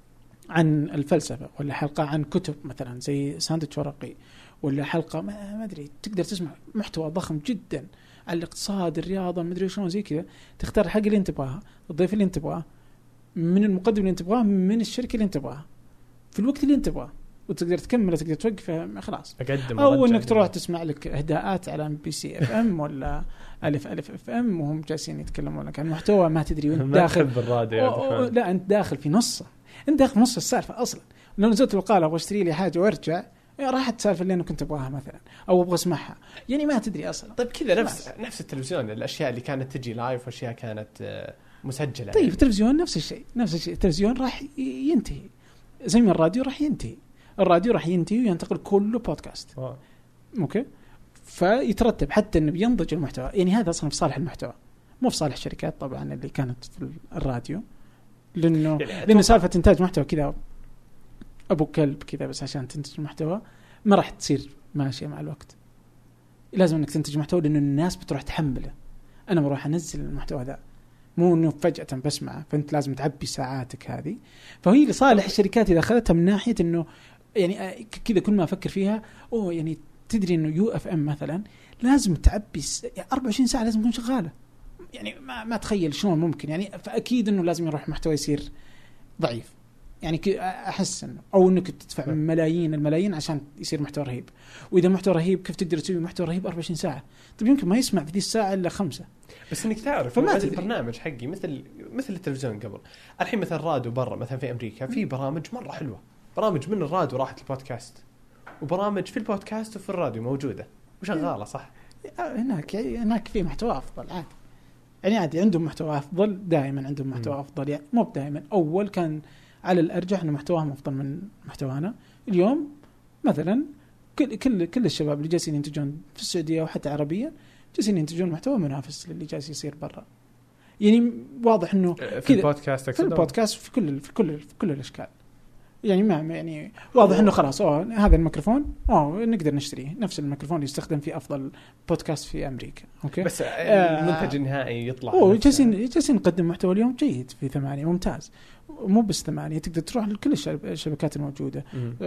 عن الفلسفة ولا حلقة عن كتب مثلا زي ساندويتش ورقي، ولا حلقة ما أدري تقدر تسمع محتوى ضخم جدا على الاقتصاد الرياضة ما أدري شلون زي كذا، تختار الحلقة اللي أنت تبغاها، الضيف اللي أنت تبغاه، من المقدم اللي أنت تبغاه، من الشركة اللي أنت تبغاها، في الوقت اللي أنت تبغاه، وتقدر تكمل تقدر توقف خلاص. أو إنك تروح تسمع لك إهداءات على MBC FM ولا ألف FM وهم جالسين يتكلمون لك عن محتوى ما تدري وأنت داخل بالراديو. لا أنت داخل في نص، أنت داخل نص السالفة أصلا. لو نزلت القالة واشتري لي حاجة وارجع راحت سالفة اللي أنا كنت أبغاها مثلا أو أبغى أسمعها، يعني ما تدري أصلا. طيب كذا نفس التلفزيون، الأشياء اللي كانت تجي لايف وأشياء كانت مسجلة. طيب التلفزيون نفس الشيء التلفزيون راح ينتهي زي ما الراديو راح ينتهي، الراديو راح ينتهي وينتقل كله بودكاست. أوكي، فيترتب حتى إنه بينضج المحتوى، يعني هذا أصلا في صالح المحتوى مو في صالح الشركات طبعا اللي كانت في الراديو، لأنه سالفة إنتاج محتوى كذا أبو كلب كذا بس عشان تنتج محتوى ما راح تصير ماشية مع الوقت. لازم إنك تنتج محتوى لأنه الناس بتروح تحمله. أنا بروح أنزل المحتوى ذا مو إنه فجأة بسمعه، فأنت لازم تعبي ساعاتك هذه. فهي لصالح الشركات إذا أخذتها من ناحية إنه يعني كذا كل ما أفكر فيها يعني تدري إنه UFM مثلا لازم تعبي 24 ساعة لازم تكون شغالة، يعني ما تخيل شلون ممكن يعني. فأكيد إنه لازم يروح محتوى يصير ضعيف، يعني أحس إنه أو إنك تدفع الملايين عشان يصير محتوى رهيب. وإذا محتوى رهيب كيف تقدر تسوي محتوى رهيب 24 ساعة؟ طيب يمكن ما يسمع في ذي الساعة إلا 5. بس إنك تعرف البرنامج حقي مثل التلفزيون قبل. الحين مثلا الراديو برا مثلا في أمريكا في برامج مرة حلوة، برامج من الراديو راحت البودكاست، وبرامج في البودكاست وفي الراديو موجودة وشغالة صح. هناك في محتوى أفضل عادي، يعني عادي عندهم محتوى أفضل، دائما عندهم محتوى أفضل، يعني مو دائما، أول كان على الأرجح إنه محتواهم أفضل من محتوانا. اليوم مثلا كل الشباب اللي جالسين ينتجون في السعودية وحتى عربيا جالسين ينتجون محتوى منافس للي جالس يصير برا. يعني واضح إنه في البودكاست في البودكاست في كل الأشكال. يعني ما يعني واضح إنه خلاص هذا الميكروفون نقدر نشتريه، نفس الميكروفون اللي يستخدم في أفضل بودكاست في أمريكا. أوكي. بس المنتج النهائي يطلع. جالسين نقدم محتوى اليوم جيد في 8 ممتاز، مو بس 8 تقدر تروح لكل الشبكات الموجودة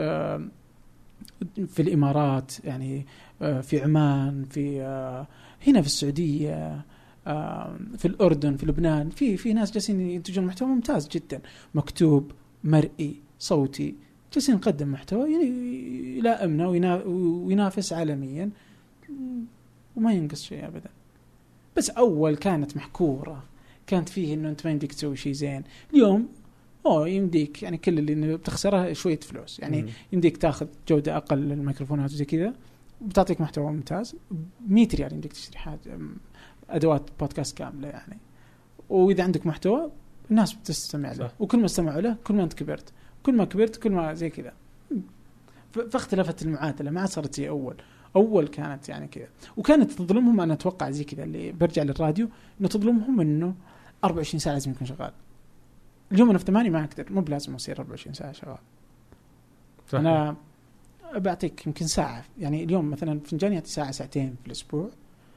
في الإمارات، يعني في عمان، في هنا في السعودية، في الأردن، في لبنان، في ناس جالسين ينتجون محتوى ممتاز جدا، مكتوب، مرئي، صوتي، جالسين نقدم محتوى يلائمنا وينافس عالميا وما ينقص شيء أبدا. بس أول كانت محكورة، كانت فيه إنه أنت ما يمديك تسوي شيء زين. اليوم يمديك، يعني كل اللي بتخسره شوية فلوس، يعني يمديك تاخذ جودة أقل للميكروفونات وزي كذا، بتعطيك محتوى ممتاز. 100 ريال يمديك تشتري حاجة أدوات بودكاست كاملة يعني. وإذا عندك محتوى الناس بتستمع له، وكل ما استمعوا له كل ما أنت كبرت، كل ما كبرت كل ما زي كذا. فاختلفت المعادلة، ما صارت زي أول كانت يعني كذا. وكانت تظلمهم، أنا أتوقع زي كذا اللي برجع للراديو، إنه تظلمهم إنه 24 ساعة لازم يكون شغال. اليوم أنا في 8 ما أقدر، مو بلازم أصير 24 ساعة شغال. صحيح. أنا بعطيك يمكن ساعة، يعني اليوم مثلا فنجان يعطي ساعتين في الأسبوع،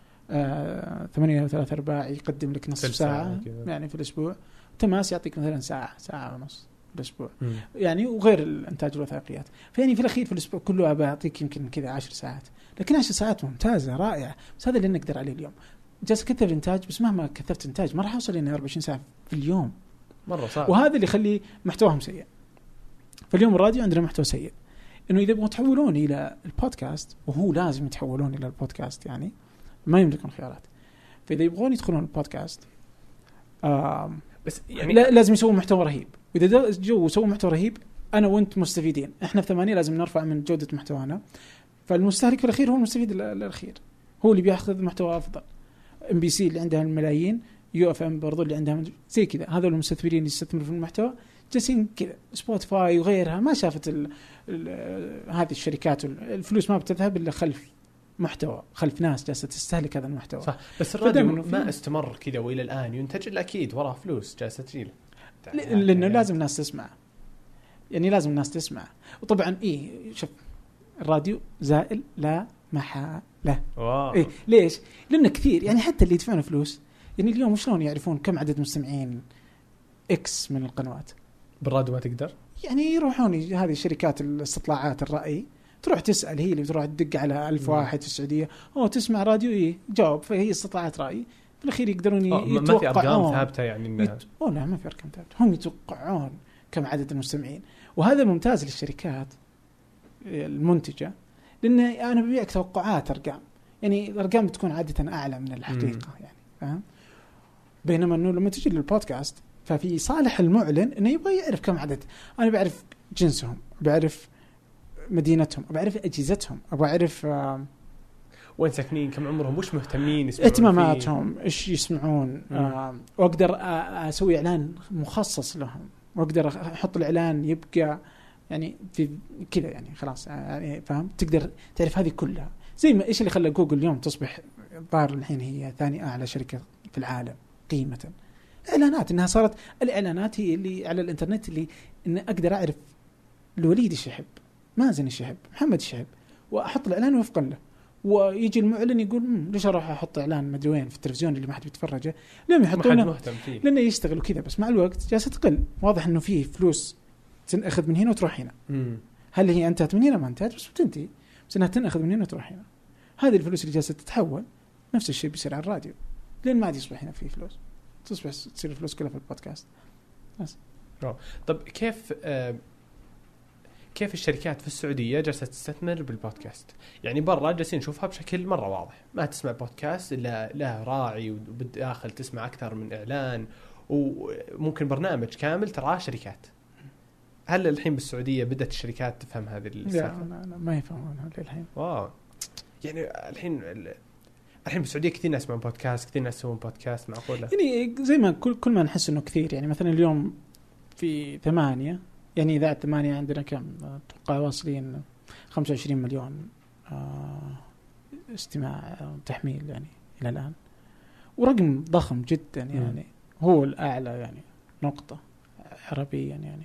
8 3/4 يقدم لك نصف ساعة يعني في الأسبوع. تماس يعطيك مثلا ساعة ونص في الأسبوع يعني، وغير الإنتاج الوثائقيات. فيعني في الأخير في الأسبوع كله بعطيك يمكن كذا 10 ساعات، لكن 10 ساعات ممتازة رائعة. بس هذا اللي نقدر عليه اليوم. جالس كثر إنتاج، بس مهما كثرت إنتاج ما راح أوصل إني 24 ساعة في اليوم، مرة صعب. وهذا اللي يخلي محتواهم سيء. فاليوم الراديو عندنا محتوى سيء، إنه إذا يبغون يتحولون إلى البودكاست، وهو لازم يتحولون إلى البودكاست، يعني ما يملكون خيارات. فإذا يبغون يدخلون البودكاست بس يعني لازم يسوون محتوى رهيب. وإذا جو وسووا محتوى رهيب أنا وأنت مستفيدين. إحنا في 8 لازم نرفع من جودة محتوانا، فالمستهلك في الأخير هو المستفيد الأخير، هو اللي بيأخذ محتوى أفضل. MBC اللي عندها الملايين، UFM برضو اللي عندها زي كذا، هذول المستثمرين اللي يستثمروا في المحتوى جالسين كذا. سبوتيفاي وغيرها ما شافت هذه الشركات، الفلوس ما بتذهب إلا خلف محتوى، خلف ناس جالسة تستهلك هذا المحتوى. صح. بس الراديو ما استمر كذا وإلى الآن ينتج، إلا أكيد وراه فلوس جالسة تجيله، لأنه لازم الناس تسمع، يعني لازم الناس تسمع. وطبعا شوف الراديو زائل لا محالة. ليش؟ لأنه كثير، يعني حتى اللي يدفعون فلوس، يعني اليوم شلون يعرفون كم عدد مستمعين X من القنوات؟ بالراديو ما تقدر، يعني يروحون هذه شركات الاستطلاعات الرأي، تروح تسأل، هي اللي تروح تدق على 1000 واحد في السعودية، تسمع راديو جاوب. فهي استطلاعات رأي، في الأخير يقدرون يتوقعون. ما في أرقام ثابتة يعني لا ما في أرقام ثابتة، هم يتوقعون كم عدد المستمعين. وهذا ممتاز للشركات المنتجة، لأن أنا ببيعك توقعات أرقام، يعني الأرقام بتكون عادة أعلى من الحقيقة يعني، فاهم؟ بينما إنه لما تجي للبودكاست ففي صالح المعلن إنه يبغى يعرف كم عدد. أنا بعرف جنسهم، بعرف مدينتهم، بعرف أجهزتهم، بعرف وين ساكنين، كم عمرهم، وش مهتمين، اهتماماتهم، إيش يسمعون. وأقدر أسوي إعلان مخصص لهم، وأقدر أحط الإعلان يبقى يعني في كذا، يعني خلاص يعني فاهم، تقدر تعرف هذه كلها. زي ما إيش اللي خلى جوجل اليوم تصبح ظاهر الحين هي ثاني أعلى شركة في العالم قيمة. إعلانات، إنها صارت الإعلانات هي اللي على الإنترنت اللي إن أقدر أعرف الوليد إيش يحب، مازن إيش يحب، محمد إيش يحب، وأحط الإعلان وفقا له. ويجي المعلن يقول ليش أروح أحط إعلان مدري وين في التلفزيون اللي ما حد بيتفرجه، لما يحطونه لأنه يشتغل وكذا. بس مع الوقت جالسة تقل، واضح إنه فيه فلوس تنأخذ من هنا وتروح هنا. هل هي انتهت من هنا؟ ما انتهت، بس بتنتهي، بس انها تنأخذ من هنا وتروح هنا. هذه الفلوس اللي جالسة تتحول، نفس الشيء بيصير على الراديو، لين ما عاد يصبح هنا فيه فلوس، تصير الفلوس كلها في البودكاست بس. طب كيف الشركات في السعودية جالسة تستثمر بالبودكاست؟ يعني برا جالسين نشوفها بشكل مرة واضح، ما تسمع بودكاست إلا له راعي، وبالداخل تسمع أكثر من إعلان، وممكن برنامج كامل تراه شركات. هل الحين بالسعودية بدأت الشركات تفهم هذه السالفة؟ لا ما يفهمونها للحين. يعني الحين الحين بالسعوديه كثير ناس يسمعون بودكاست، كثير ناس يسوون بودكاست، معقوله؟ يعني زي ما كل ما نحس انه كثير، يعني مثلا اليوم في 8، يعني اذاعه 8 عندنا كم اتوقع واصلين 25 مليون استماع تحميل يعني الى الان، ورقم ضخم جدا يعني هو الاعلى يعني نقطه عربيا يعني.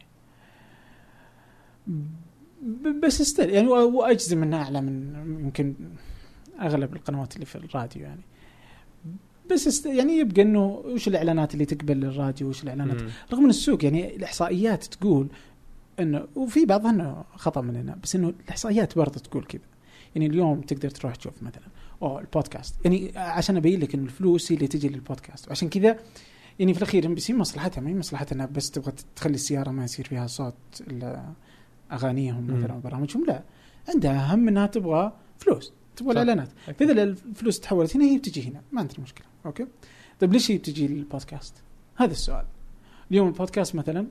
بس استل يعني واجزم انها اعلى من يمكن اغلب القنوات اللي في الراديو يعني. بس يعني يبقى انه وش الاعلانات اللي تقبل الراديو وش الاعلانات، رغم ان السوق يعني الاحصائيات تقول انه، وفي بعضها انه خطا مننا، بس انه الاحصائيات برضه تقول كذا. يعني اليوم تقدر تروح تشوف مثلا البودكاست، يعني عشان ابين لك ان الفلوس هي اللي تجي للبودكاست، وعشان كذا يعني في الاخير ام بي سي مصلحتها ما هي مصلحتها انها بس تبغى تخلي السياره ما يصير فيها صوت اغانيهم مثلا برامجهم، لا، عندها هم انها تبغى فلوس، تبغى الاعلانات. فاذا الفلوس تحولت هنا هي بتجي هنا، ما عندنا مشكله. اوكي طيب ليش هي بتجي للبودكاست؟ هذا السؤال. اليوم البودكاست مثلا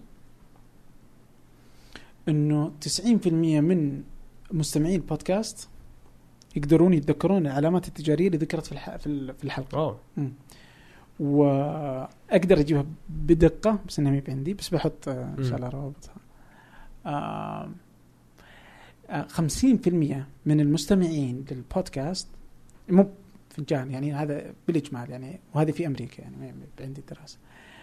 انه 90% من مستمعي البودكاست يقدرون يتذكرون العلامات التجاريه اللي ذكرت في الحلقه. واقدر اجيبها بدقه بس انها ما عندي، بس بحط ان شاء الله روابطها. 50% من المستمعين للبودكاست، مو فنجان يعني، هذا بالاجمال يعني، وهذا في امريكا يعني عندي دراسه،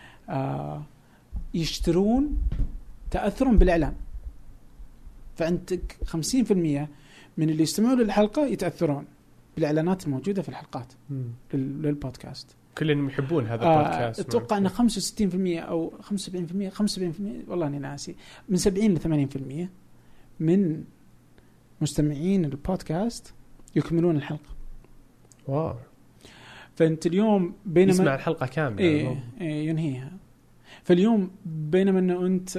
يشترون تاثرهم بالاعلان. فعندك 50% من اللي يستمعوا للحلقه يتاثرون بالاعلانات الموجوده في الحلقات للبودكاست. كلهم يحبون هذا البودكاست. اتوقع ان 65% او 75% والله اني ناسي، من 70 ل 80% من مستمعين البودكاست يكملون الحلقه. واو. فانت اليوم بينما يسمع الحلقه كامله ينهيها. فاليوم بينما انه انت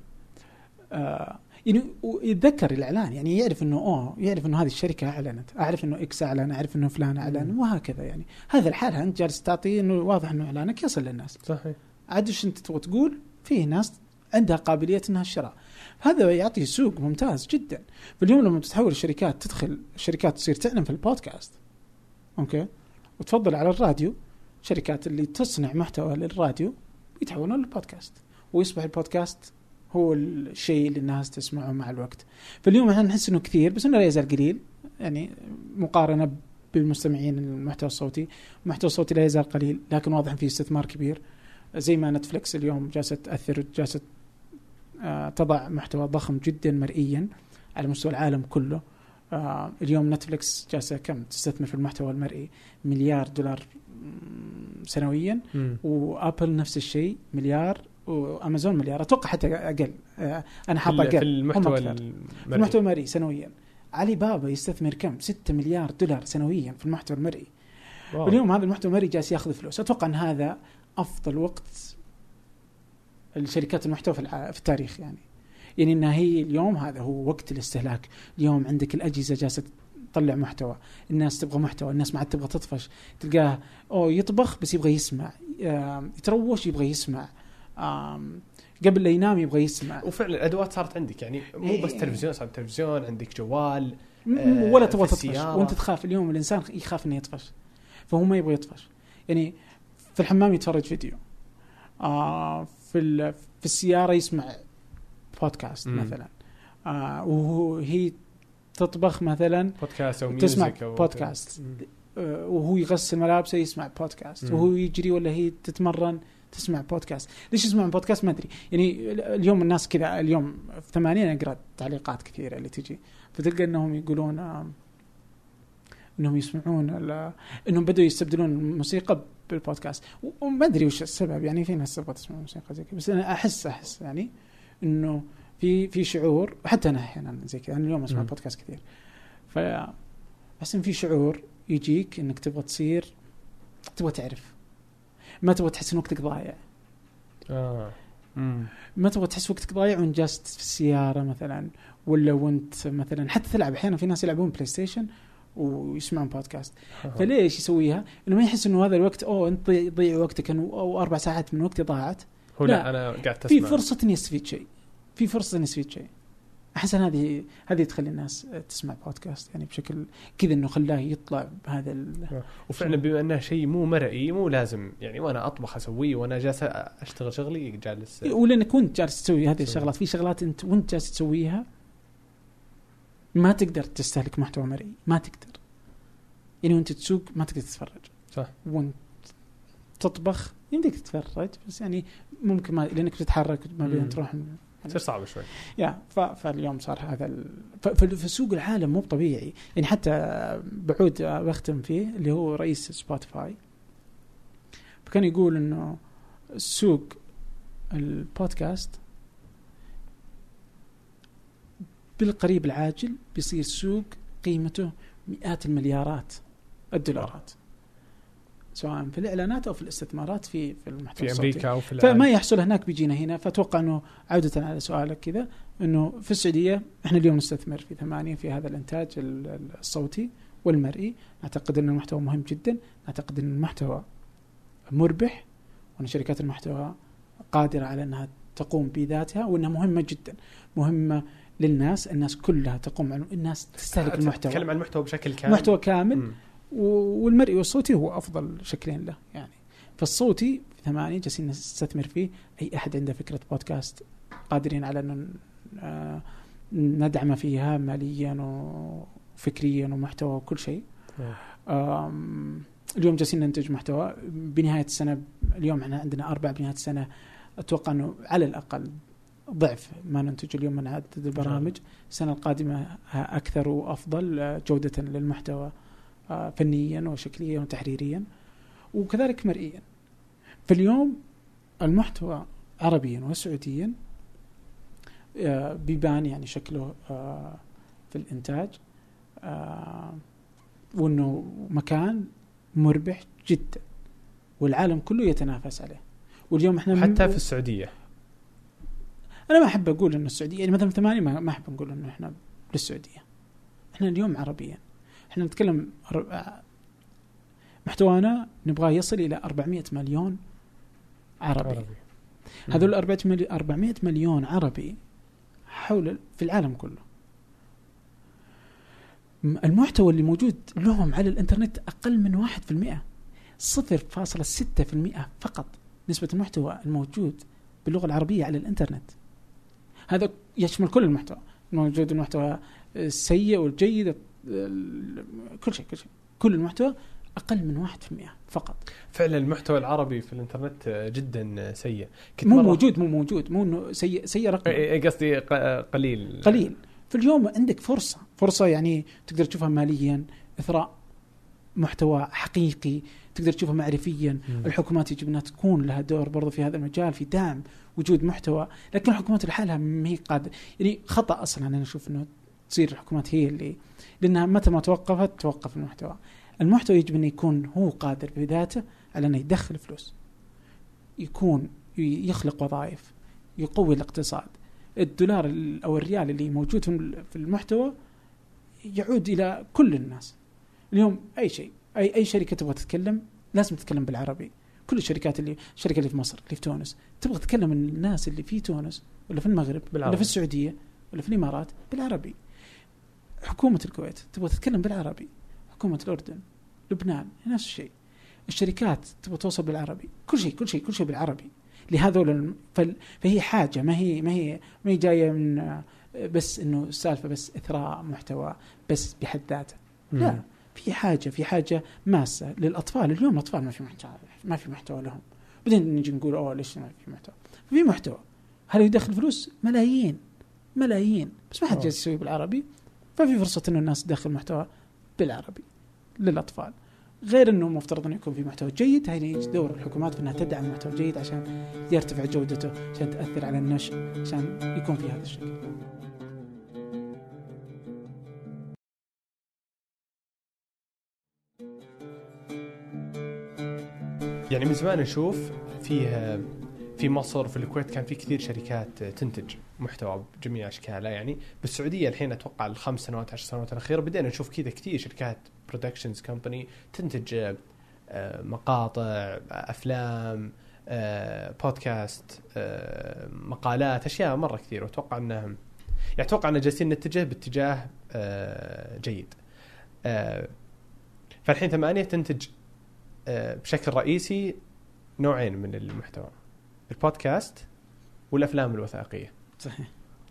يعني يتذكر الاعلان، يعني يعرف انه يعرف انه هذه الشركه اعلنت، اعرف انه اكس اعلن، اعرف انه فلان اعلن، وهكذا يعني. هذا الحال انت جالس تعطيه انه واضح انه اعلانك يصل للناس. صحيح. عادش انت تبغى تقول فيه ناس عندها قابليه انها الشراء، هذا يعطي سوق ممتاز جدا. فاليوم لما تتحول الشركات، تدخل الشركات تصير تعلن في البودكاست، اوكي، وتفضل على الراديو، شركات اللي تصنع محتوى للراديو يتحولون للبودكاست، ويصبح البودكاست هو الشيء اللي الناس تسمعه مع الوقت. فاليوم احنا نحس انه كثير، بس انه لا يزال قليل يعني مقارنه بالمستمعين المحتوى الصوتي. المحتوى الصوتي لا يزال قليل، لكن واضح فيه استثمار كبير. زي ما نتفليكس اليوم جالسه تاثر، جالسه تضع محتوى ضخم جدا مرئيا على مستوى العالم كله. اليوم نتفليكس جالسه كم تستثمر في المحتوى المرئي؟ $1 مليار سنويا. وابل نفس الشيء $1 مليار، وامازون $1 مليار، اتوقع حتى اقل. انا حاطه اقل في المحتوى المرئي سنويا. علي بابا يستثمر كم؟ $6 مليار سنويا في المحتوى المرئي. واليوم هذا المحتوى المرئي جالس ياخذ فلوس. اتوقع ان هذا افضل وقت الشركات المحتوى في التاريخ يعني انها هي اليوم هذا هو وقت الاستهلاك. اليوم عندك الاجهزه جالسه تطلع محتوى، الناس تبغى محتوى، الناس ما عاد تبغى تطفش. تلقاه يطبخ بس يبغى يسمع، يتروش يبغى يسمع، قبل لا ينام يبغى يسمع. وفعلا الادوات صارت عندك يعني مو بس تلفزيون، صار تلفزيون، عندك جوال، ولا تبغى تطفش. وانت تخاف، اليوم الانسان يخاف انه يطفش، فهو ما يبغى يطفش. يعني في الحمام يتفرج فيديو، في السيارة يسمع بودكاست مثلا، وهي تطبخ مثلا بودكاست أو تسمع بودكاست، وهو يغسل ملابسه يسمع بودكاست، وهو يجري ولا هي تتمرن تسمع بودكاست. ليش يسمع بودكاست ما أدري يعني. اليوم الناس كذا، اليوم في 80 أقرأ تعليقات كثيرة اللي تجي، فتلقى أنهم يقولون أنهم يسمعون أنهم بدوا يستبدلون الموسيقى بالبودكاست، وما أدري وش السبب يعني. في ناس تبغى تسمع موسيقى زي كذا، بس أنا أحس يعني إنه في شعور، حتى أنا أحيانا زي كذا. أنا اليوم أسمع بودكاست كثير، بس إن في شعور يجيك إنك تبغى تبغى تعرف، ما تبغى تحس إن وقتك ضايع. ما تبغى تحس وقتك ضايع وإن جالس في السيارة مثلا، ولا وأنت مثلا حتى تلعب. أحيانا في ناس يلعبون بلاي ستيشن ويسمعون بودكاست. فليش يسويها؟ إنه ما يحس إنه هذا الوقت أنت ضيع وقتك أو 4 ساعات من وقتي ضاعت. لا أنا قاعد تسمع. في فرصة إني أستفيد شيء، في فرصة إني أستفيد شيء. أحس هذه تخلي الناس تسمع بودكاست يعني بشكل كذا إنه خلاه يطلع بهذا وفعلا بما أنه شيء مو مرئي مو لازم يعني وأنا أطبخ أسويه وأنا جالس أشتغل شغلي جالس ولأنك كنت جالس تسوي هذه الشغلات في شغلات أنت وأنت جالس تسويها ما تقدر تستهلك محتوى مرئي ما تقدر يعني وأنت تسوق ما تقدر تتفرج صح وأنت تطبخ يمديك تتفرج بس يعني ممكن ما لأنك تتحرك ما بين تروح تصير صعب شوي فاليوم صار هذا في سوق العالم مو طبيعي يعني حتى بعود بختم فيه اللي هو رئيس سبوتيفاي فكان يقول إنه سوق البودكاست بالقريب العاجل بيصير سوق قيمته مئات المليارات الدولارات سواء في الإعلانات أو في الاستثمارات في المحتوى في الصوتي. أمريكا أو في العالم. فما يحصل هناك بيجينا هنا فأتوقع أنه عودة على سؤالك كذا أنه في السعودية إحنا اليوم نستثمر في 8 في هذا الإنتاج الصوتي والمرئي. نعتقد أن المحتوى مهم جدا نعتقد أن المحتوى مربح وأن شركات المحتوى قادرة على أنها تقوم بذاتها وأنها مهمة جدا مهمة للناس الناس كلها تقوم على الناس تستهلك المحتوى تتكلم عن المحتوى بشكل كامل محتوى كامل والمرئي والصوتي هو أفضل شكلين له يعني. فالصوتي في 8 جالسين نستثمر فيه أي أحد عنده فكرة بودكاست قادرين على أن ندعم فيها ماليا وفكريا ومحتوى وكل شيء. اليوم جالسين ننتج محتوى بنهاية السنة اليوم احنا عندنا 4 بنهاية السنة أتوقع أنه على الأقل ضعف ما ننتج اليوم من عدد البرامج. السنة القادمة أكثر وأفضل جودة للمحتوى فنيا وشكليا وتحريريا وكذلك مرئيا. فاليوم المحتوى عربيا وسعوديا بيبان يعني شكله في الإنتاج وأنه مكان مربح جدا والعالم كله يتنافس عليه. واليوم احنا حتى في السعودية أنا ما أحب أقول إنه السعودية يعني مثلا 8 ما أحب نقول إنه إحنا للسعودية. إحنا اليوم عربيا إحنا نتكلم محتوانا نبغى يصل إلى 400 مليون عربي. هذول 400 مليون عربي حول في العالم كله. المحتوى اللي موجود لهم على الإنترنت أقل من 1%، 0.6% فقط نسبة المحتوى الموجود باللغة العربية على الإنترنت. هذا يشمل كل المحتوى موجود، المحتوى السيء والجيد، كل شيء كل المحتوى أقل من 1% فقط. فعلا المحتوى العربي في الإنترنت جدا سيء. مو موجود مو إنه سيء رقم، قصدي قليل. في اليوم عندك فرصة يعني تقدر تشوفها ماليا، إثراء محتوى حقيقي تقدر تشوفها معرفيا. الحكومات يجب أنها تكون لها دور برضو في هذا المجال في دعم وجود محتوى، لكن الحكومات لحالها ما هي قادرة. يعني خطأ أصلا أنا أشوف أنه تصير الحكومات هي اللي، لأنها متى ما توقف المحتوى يجب أن يكون هو قادر بذاته على أنه يدخل فلوس، يكون يخلق وظائف، يقوي الاقتصاد. الدولار أو الريال اللي موجود في المحتوى يعود إلى كل الناس. اليوم أي شيء أي شركة تبغى تتكلم لازم تتكلم بالعربي. كل الشركة اللي في مصر، اللي في تونس، تبغى تتكلم الناس اللي في تونس ولا في المغرب ولا في السعودية ولا في الإمارات بالعربي. حكومة الكويت تبغى تتكلم بالعربي، حكومة الأردن، لبنان نفس الشيء. الشركات تبغى توصل بالعربي، كل شيء بالعربي. لهذول فهي حاجة ما هي جاية من بس إنه السالفة بس إثراء محتوى بس بحد ذاته. لا، في حاجة ماسة للأطفال. اليوم الأطفال ما في محتوى لهم. بعدين نجي نقول ليش ما في محتوى؟ في محتوى، هل يدخل فلوس؟ ملايين بس ما حد جالس يسوي بالعربي. ففي فرصة إنه الناس تدخل محتوى بالعربي للأطفال، غير إنه مفترض أن يكون في محتوى جيد. هاي دور الحكومات في أنها تدعم محتوى جيد عشان يرتفع جودته، عشان تأثر على النشء، عشان يكون في هذا الشكل. يعني من زمان نشوف فيها في مصر، في الكويت كان في كثير شركات تنتج محتوى بجميع أشكاله. يعني بالسعودية الحين أتوقع 5 سنوات 10 سنوات الأخيرة بدأنا نشوف كذا كثير شركات برودكشنز كومباني تنتج مقاطع، أفلام، بودكاست، مقالات، أشياء مرة كثير. وأتوقع أنهم يعني أتوقع أن جالسين نتجه باتجاه جيد. فالحين 8 تنتج بشكل رئيسي نوعين من المحتوى، البودكاست والأفلام الوثائقية. صحيح.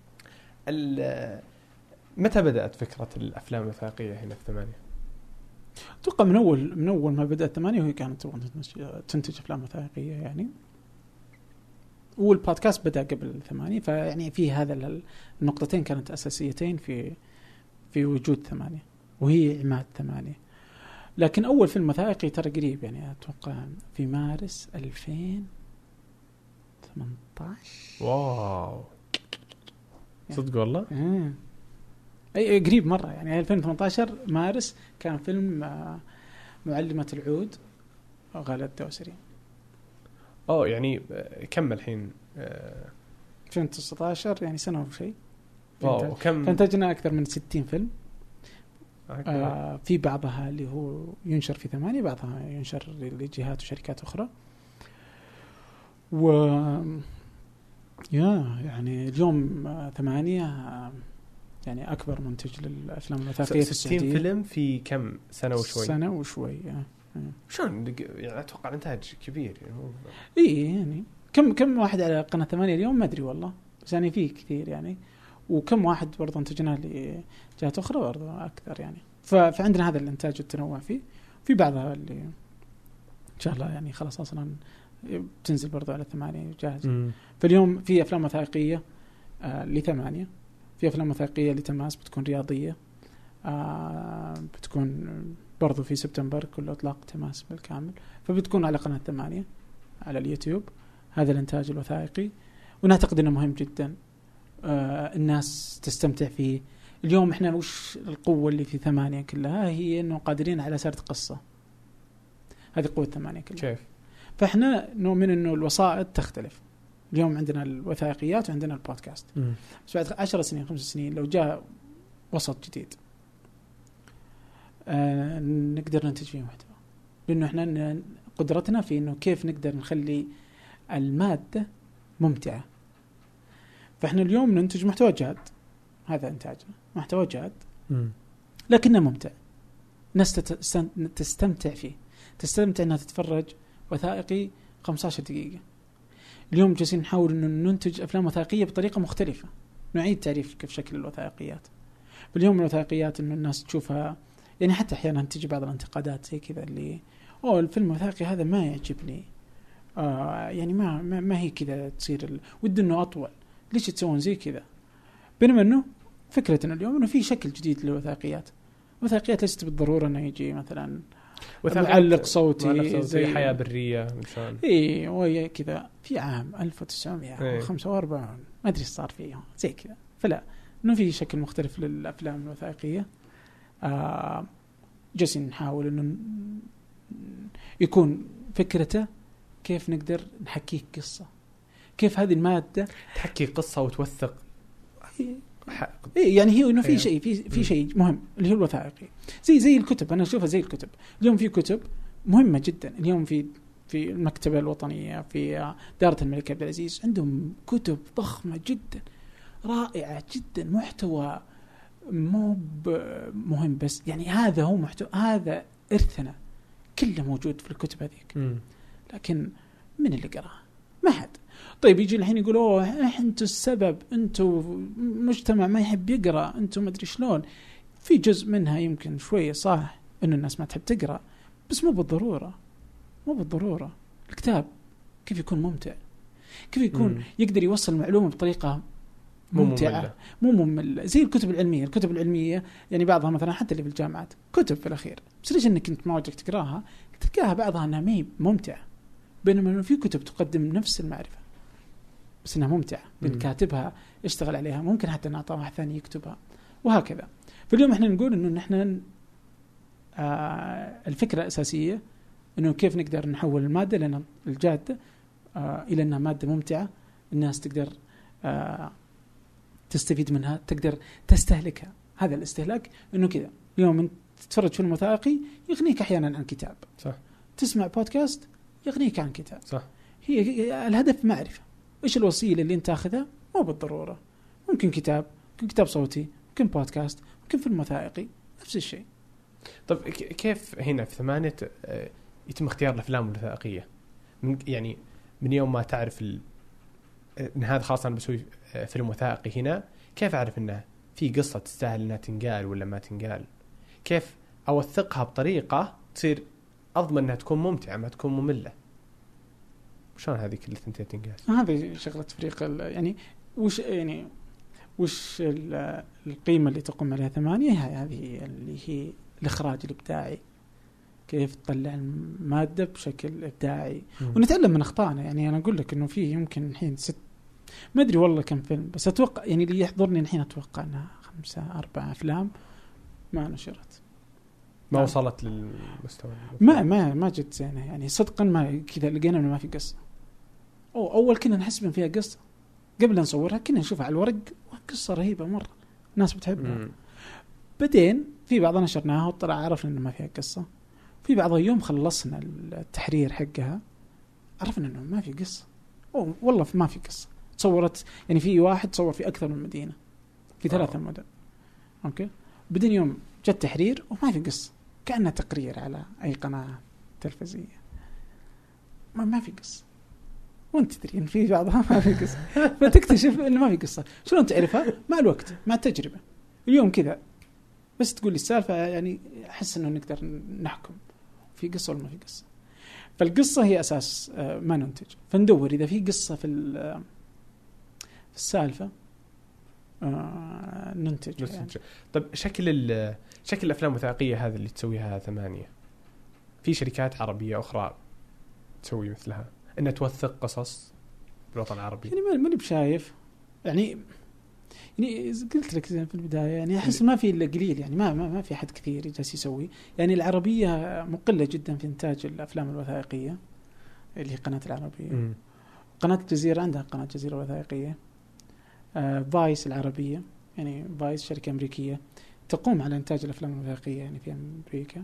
متى بدأت فكرة الأفلام الوثائقية هنا في 8؟ أتوقع من أول ما بدأت 8 وهي كانت تنتج أفلام وثائقية يعني، والبودكاست بدأ قبل 8. فيعني في هذا النقطتين كانت أساسيتين في وجود 8 وهي عماد 8. لكن أول فيلم وثائقي ترى قريب يعني، أتوقع في مارس 2018. واو صدق والله. أي قريب مرة يعني 2018 مارس كان فيلم معلمة العود غالة الدوسري. يعني كم الحين 2019 يعني سنة وشيء. كم فانتجنا أكثر من 60 فيلم. في بعضها اللي هو ينشر في 8، بعضها ينشر لجهات وشركات أخرى. يعني اليوم 8 يعني أكبر منتج للأفلام الوثائقية في السعودية. 60 فيلم في كم سنة وشوي. شلون يعني أتوقع إنتاج كبير يعني. يعني كم واحد على قناة 8 اليوم ما أدري والله، بس يعني فيه كثير يعني. وكم واحد برضه انتجناه لجهات أخرى برضه أكثر يعني. فعندنا هذا الإنتاج والتنوع فيه. في بعضها اللي إن شاء الله يعني خلاص أصلا بتنزل برضه على 8 جاهز. فاليوم في أفلام وثائقية ل8، في أفلام وثائقية لتماس بتكون رياضية، بتكون برضو في سبتمبر كله إطلاق تماس بالكامل، فبتكون على قناة 8 على اليوتيوب. هذا الإنتاج الوثائقي ونعتقد أنه مهم جدا، الناس تستمتع فيه. اليوم إحنا وش القوة اللي في 8 كلها؟ هي أنه قادرين على سرد قصة. هذه قوة 8 كلها. كيف؟ فإحنا نؤمن أنه الوسائط تختلف. اليوم عندنا الوثائقيات وعندنا البودكاست. بس بعد 10 سنين 5 سنين لو جاء وسط جديد نقدر ننتج فيه محتوى، لأنه إحنا قدرتنا في إنه كيف نقدر نخلي المادة ممتعة. فإحنا اليوم ننتج محتوى جاد، هذا إنتاجنا محتوى جاد لكنه ممتع، الناس تستمتع فيه، تستمتع إنها تتفرج وثائقي 15 دقيقة. اليوم جالسين نحاول إنه ننتج أفلام وثائقية بطريقة مختلفة، نعيد تعريف كيف شكل الوثائقيات. باليوم الوثائقيات إنه الناس تشوفها يعني، حتى أحيانا تجي بعض الانتقادات زي كذا اللي الفيلم الوثائقي هذا ما يعجبني، يعني ما هي كذا تصير ودي إنه أطول، ليش تسوون زي كذا؟ بينما إنه فكرة إنه اليوم إنه في شكل جديد للوثائقيات. الوثائقيات ليست بالضرورة إنه يجي مثلا معلق صوتي زي حياة برية مثلا. وهي كذا في عام 1945 ما أدري صار فيه زي كذا. فلا، إنه في شكل مختلف للأفلام الوثائقية. جالسين نحاول إنه يكون فكرته كيف نقدر نحكي قصة، كيف هذه المادة تحكي قصة وتوثق. يعني هي إنه في شيء في شيء مهم اللي هو الوثائقي، زي الكتب. أنا أشوفها زي الكتب. اليوم في كتب مهمة جدا. اليوم في المكتبة الوطنية، في دارة الملك عبد العزيز، عندهم كتب ضخمة جدا رائعة جدا، محتوى مو مهم بس يعني هذا هو محتوى، هذا إرثنا كله موجود في الكتب هذيك. لكن من اللي قراها؟ ما حد. طيب يجي الحين يقولوا أنتوا السبب، أنتوا مجتمع ما يحب يقرأ، أنتوا ما أدري شلون. في جزء منها يمكن شوية صح إنه الناس ما تحب تقرأ، بس مو بالضرورة. الكتاب كيف يكون ممتع، كيف يكون يقدر يوصل المعلومة بطريقة ممتعة، مو مملة. زي الكتب العلمية يعني بعضها مثلا حتى اللي في الجامعات كتب في الأخير، بس ليش إنك أنت ما وجهك تقراها؟ تلقاها بعضها أنها ما هي ممتعة، بينما في كتب تقدم نفس المعرفة بس إنها ممتعة، لأن كاتبها اشتغل عليها، ممكن حتى نعطى واحد ثاني يكتبها وهكذا. فاليوم إحنا نقول إنه نحن الفكرة الأساسية إنه كيف نقدر نحول المادة لنا الجادة إلى أنها مادة ممتعة، الناس تقدر تستفيد منها، تقدر تستهلكها. هذا الاستهلاك إنه كذا. اليوم أنت تتفرج فيلم وثائقي يغنيك أحيانا عن كتاب، صح. تسمع بودكاست يغنيك عن كتاب، صح. هي الهدف معرفة. إيش الوسيلة اللي أنت تأخذها؟ مو بالضرورة، ممكن كتاب، ممكن كتاب صوتي، ممكن بودكاست، ممكن فيلم وثائقي، نفس الشيء. طب كيف هنا في 8 يتم اختيار الأفلام الوثائقية؟ يعني من يوم ما تعرف إن هذا خلاص أنا بسوي فيلم وثائقي هنا، كيف أعرف إنه في قصة تستاهل إنها تنقال ولا ما تنقال؟ كيف أوثقها بطريقة تصير أضمن إنها تكون ممتعة ما تكون مملة؟ شلون هذه كل الثنتين تنقال؟ هذه شغلة فريق يعني وش القيمة اللي تقوم عليها 8؟ هذه اللي هي الإخراج الإبداعي، كيف تطلع المادة بشكل إبداعي ونتعلم من أخطائنا. يعني أنا أقول لك إنه في يمكن الحين ما أدري والله كم فيلم، بس أتوقع يعني اللي يحضرني الحين أتوقع أنها 4 أفلام ما نشرت، ما وصلت للمستوى ما جت زينة يعني صدقا. ما كذا لقينا إنه ما في قصة. أول كنا نحسب إن فيها قصة قبل نصورها، كنا نشوفها على الورق قصة رهيبة مرة الناس بتحبها. بعدين في بعضنا نشرناها وطلع عرفنا إنه ما فيها قصة. في بعضها يوم خلصنا التحرير حقها عرفنا إنه ما في قصة. والله ما في قصة. تصورت يعني في واحد صور في أكثر من مدينة في 3 مدن. أوكي. بعدين يوم جاء التحرير وما في قصة، كأنه تقرير على أي قناة تلفزيونية. ما في قصة، وانت تدري إن في بعضها ما في قصة. فتكتشف إنه ما في قصة. شلون تعرفها؟ مع الوقت، مع التجربة. اليوم كذا بس تقول لي السالفة يعني أحس إنه نقدر نحكم في قصة ولا ما في قصة. فالقصة هي أساس ما ننتج. فندور إذا في قصة في السالفة ننتج يعني. طب شكل الأفلام الوثائقية هذا اللي تسويها 8، في شركات عربية أخرى تسوي مثلها إنها توثق قصص بالوطن العربي؟ يعني ماني بشايف يعني قلت لك في البداية يعني أحس ما في إلا قليل، يعني ما في حد كثير جالس يسوي. يعني العربية مقلة جدا في إنتاج الأفلام الوثائقية اللي هي قناة العربية. قناة الجزيرة عندها قناة جزيرة وثائقية. فايس العربية، يعني فايس شركة أمريكية تقوم على إنتاج الأفلام الوثائقية يعني في أمريكا.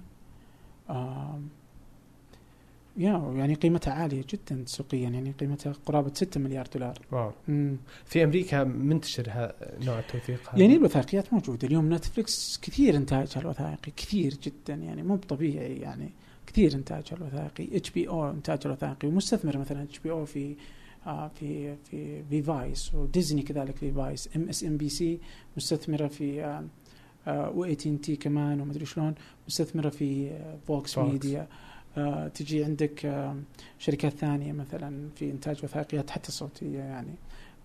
يعني قيمتها عالية جدا سوقيا، يعني قيمتها قرابة 6 مليار دولار. واو. في أمريكا منتشر نوع التوثيق هذا؟ يعني الوثائقيات موجودة اليوم. نتفليكس كثير إنتاجها الوثائقي كثير جدا، يعني مو طبيعي، يعني كثير إنتاجها الوثائقي. HBO إنتاجها الوثائقي، ومستثمر مثلا HBO في فايس، وديزني كذلك في فايس. MSNBC مستثمرة في و AT&T كمان، وما أدري شلون مستثمرة في فوكس ميديا. تجي عندك شركات ثانية مثلا في إنتاج وثائقيات حتى صوتية يعني.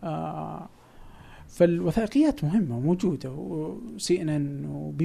فالوثائقيات مهمة وموجودة. CNN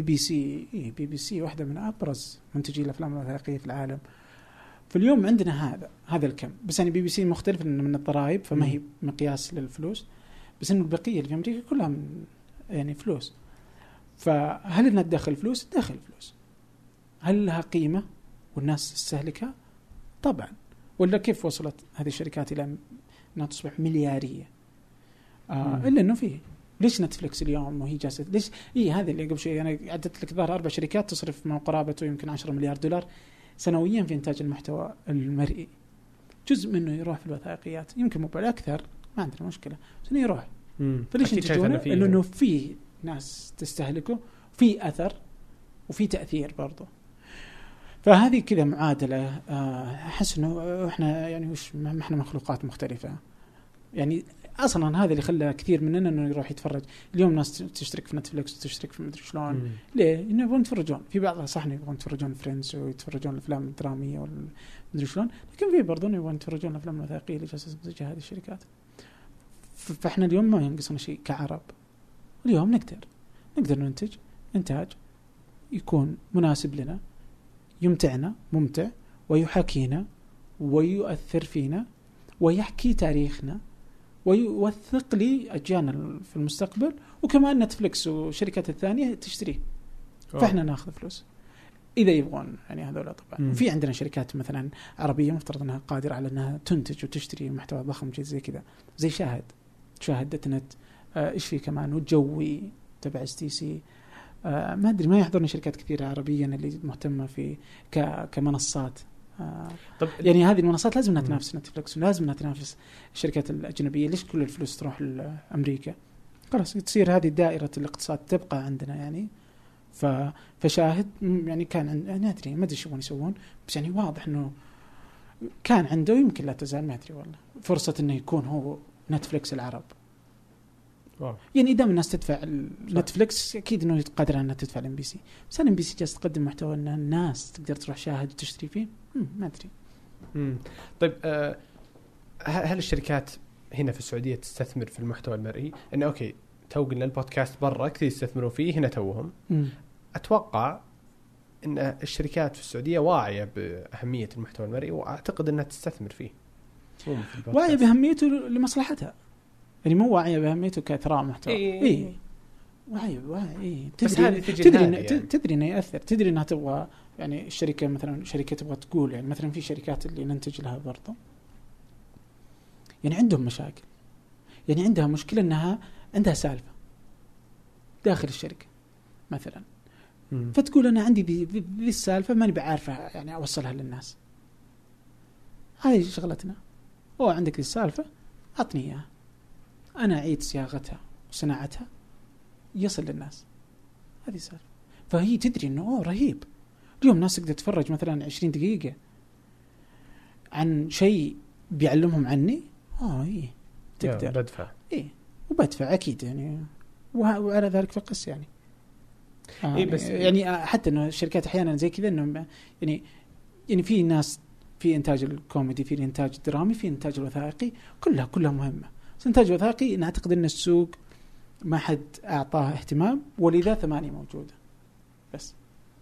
وBBC واحدة من أبرز منتجي الأفلام الوثائقية في العالم. فاليوم عندنا هذا الكم. بس يعني BBC مختلف من الضرائب، فما هي مقياس للفلوس، بس إنه البقية اللي في أمريكا كلها يعني فلوس. فهل إنها تدخل فلوس؟ تدخل فلوس. هل لها قيمة والناس تستهلكها؟ طبعا. ولا كيف وصلت هذه الشركات إلى أنها تصبح مليارية؟ إلا أنه فيه. ليش نتفليكس اليوم وهي جالسة؟ ليش هذا اللي قبل شيء أنا عدت لك ظهر 4 شركات تصرف ما قرابته يمكن 10 مليار دولار سنويا في إنتاج المحتوى المرئي. جزء منه يروح في الوثائقيات، يمكن مو بالأكثر، ما عندنا مشكلة، بس إنه يروح. فليش ينتجونه؟ إنه في ناس تستهلكه، في أثر وفي تأثير برضه. فهذه كذا معادلة. أحس إنه إحنا يعني ما إحنا مخلوقات مختلفة. يعني أصلاً هذا اللي خلى كثير مننا إنه يروح يتفرج. اليوم ناس تشترك في نتفليكس وتشترك في مدري شلون. ليه؟ إنه يبغون يتفرجون. في بعضها صح إنه يبغون يتفرجون فريندز ويتفرجون الأفلام الدرامية والمدري شلون، لكن في برضو إنه يبغون يتفرجون الأفلام الوثائقية اللي جالسة تنتجها هذه الشركات. فإحنا اليوم ما ينقصنا شيء كعرب. اليوم نقدر ننتج إنتاج يكون مناسب لنا، يمتعنا، ممتع، ويحاكينا ويؤثر فينا ويحكي تاريخنا ويوثق لي أجيالنا في المستقبل. وكمان نتفليكس والشركات الثانية تشتريه، فإحنا ناخذ فلوس إذا يبغون يعني هذول. طبعا في عندنا شركات مثلا عربية مفترض أنها قادرة على أنها تنتج وتشتري محتوى ضخم زي كذا، زي شاهد نت، إيش في كمان، والجوي تبع STC. ما أدري، ما يحضرني شركات كثيرة عربية اللي مهتمة في كمنصات. طب يعني هذه المنصات لازم تنافس نتفليكس، ولازم تنافس الشركات الأجنبية. ليش كل الفلوس تروح لأمريكا؟ خلاص تصير هذه دائرة الاقتصاد تبقى عندنا يعني. فشاهد يعني كان يعني أدري ما أدري شو يسوون، بس يعني واضح إنه كان عنده يمكن لا تزال ما أدري والله فرصة إنه يكون هو نتفليكس العرب. يعني إذا الناس تدفع نتفليكس أكيد إنه قادر أنها تدفع الام بي سي، بس الام بي سي جالس تقدم محتوى إن الناس تقدر تروح شاهد وتشتري فيه. ما أدري. طيب هل الشركات هنا في السعودية تستثمر في المحتوى المرئي؟ إنه أوكي تو قلنا البودكاست برا كثير يستثمروا فيه، هنا توهم. أتوقع إن الشركات في السعودية واعية بأهمية المحتوى المرئي، وأعتقد أنها تستثمر فيه. واعية بأهميته لمصلحتها، يعني مو واعية بأهميته كإثراء محتوى. إيه. واعية. تدري إنه يأثر، تدري إنها تبغى يعني الشركة مثلا شركة تبغى تقول يعني مثلا في شركات اللي ننتج لها برضه يعني عندهم مشاكل، يعني عندها مشكلة إنها عندها سالفة داخل الشركة مثلا، فتقول أنا عندي ذي السالفة ماني بعارفها يعني أوصلها للناس. هاي شغلتنا، هو عندك ذي السالفة أعطني إياها، أنا أعيد صياغتها وصناعتها يصل للناس. هذه سالفة. فهي تدري إنه رهيب. اليوم ناس تقدر تتفرج مثلا 20 دقيقة عن شيء بيعلمهم عني. إيه تقدر بدفع. إيه وبدفع أكيد يعني، وعلى ذلك فقس يعني. إيه بس يعني حتى إنه الشركات أحيانا زي كذا إنه يعني في ناس في إنتاج الكوميدي، في الإنتاج الدرامي، في إنتاج الوثائقي، كلها مهمة. بس إنتاج الوثائقي نعتقد إن السوق ما حد أعطاه اهتمام، ولذا 8 موجودة بس.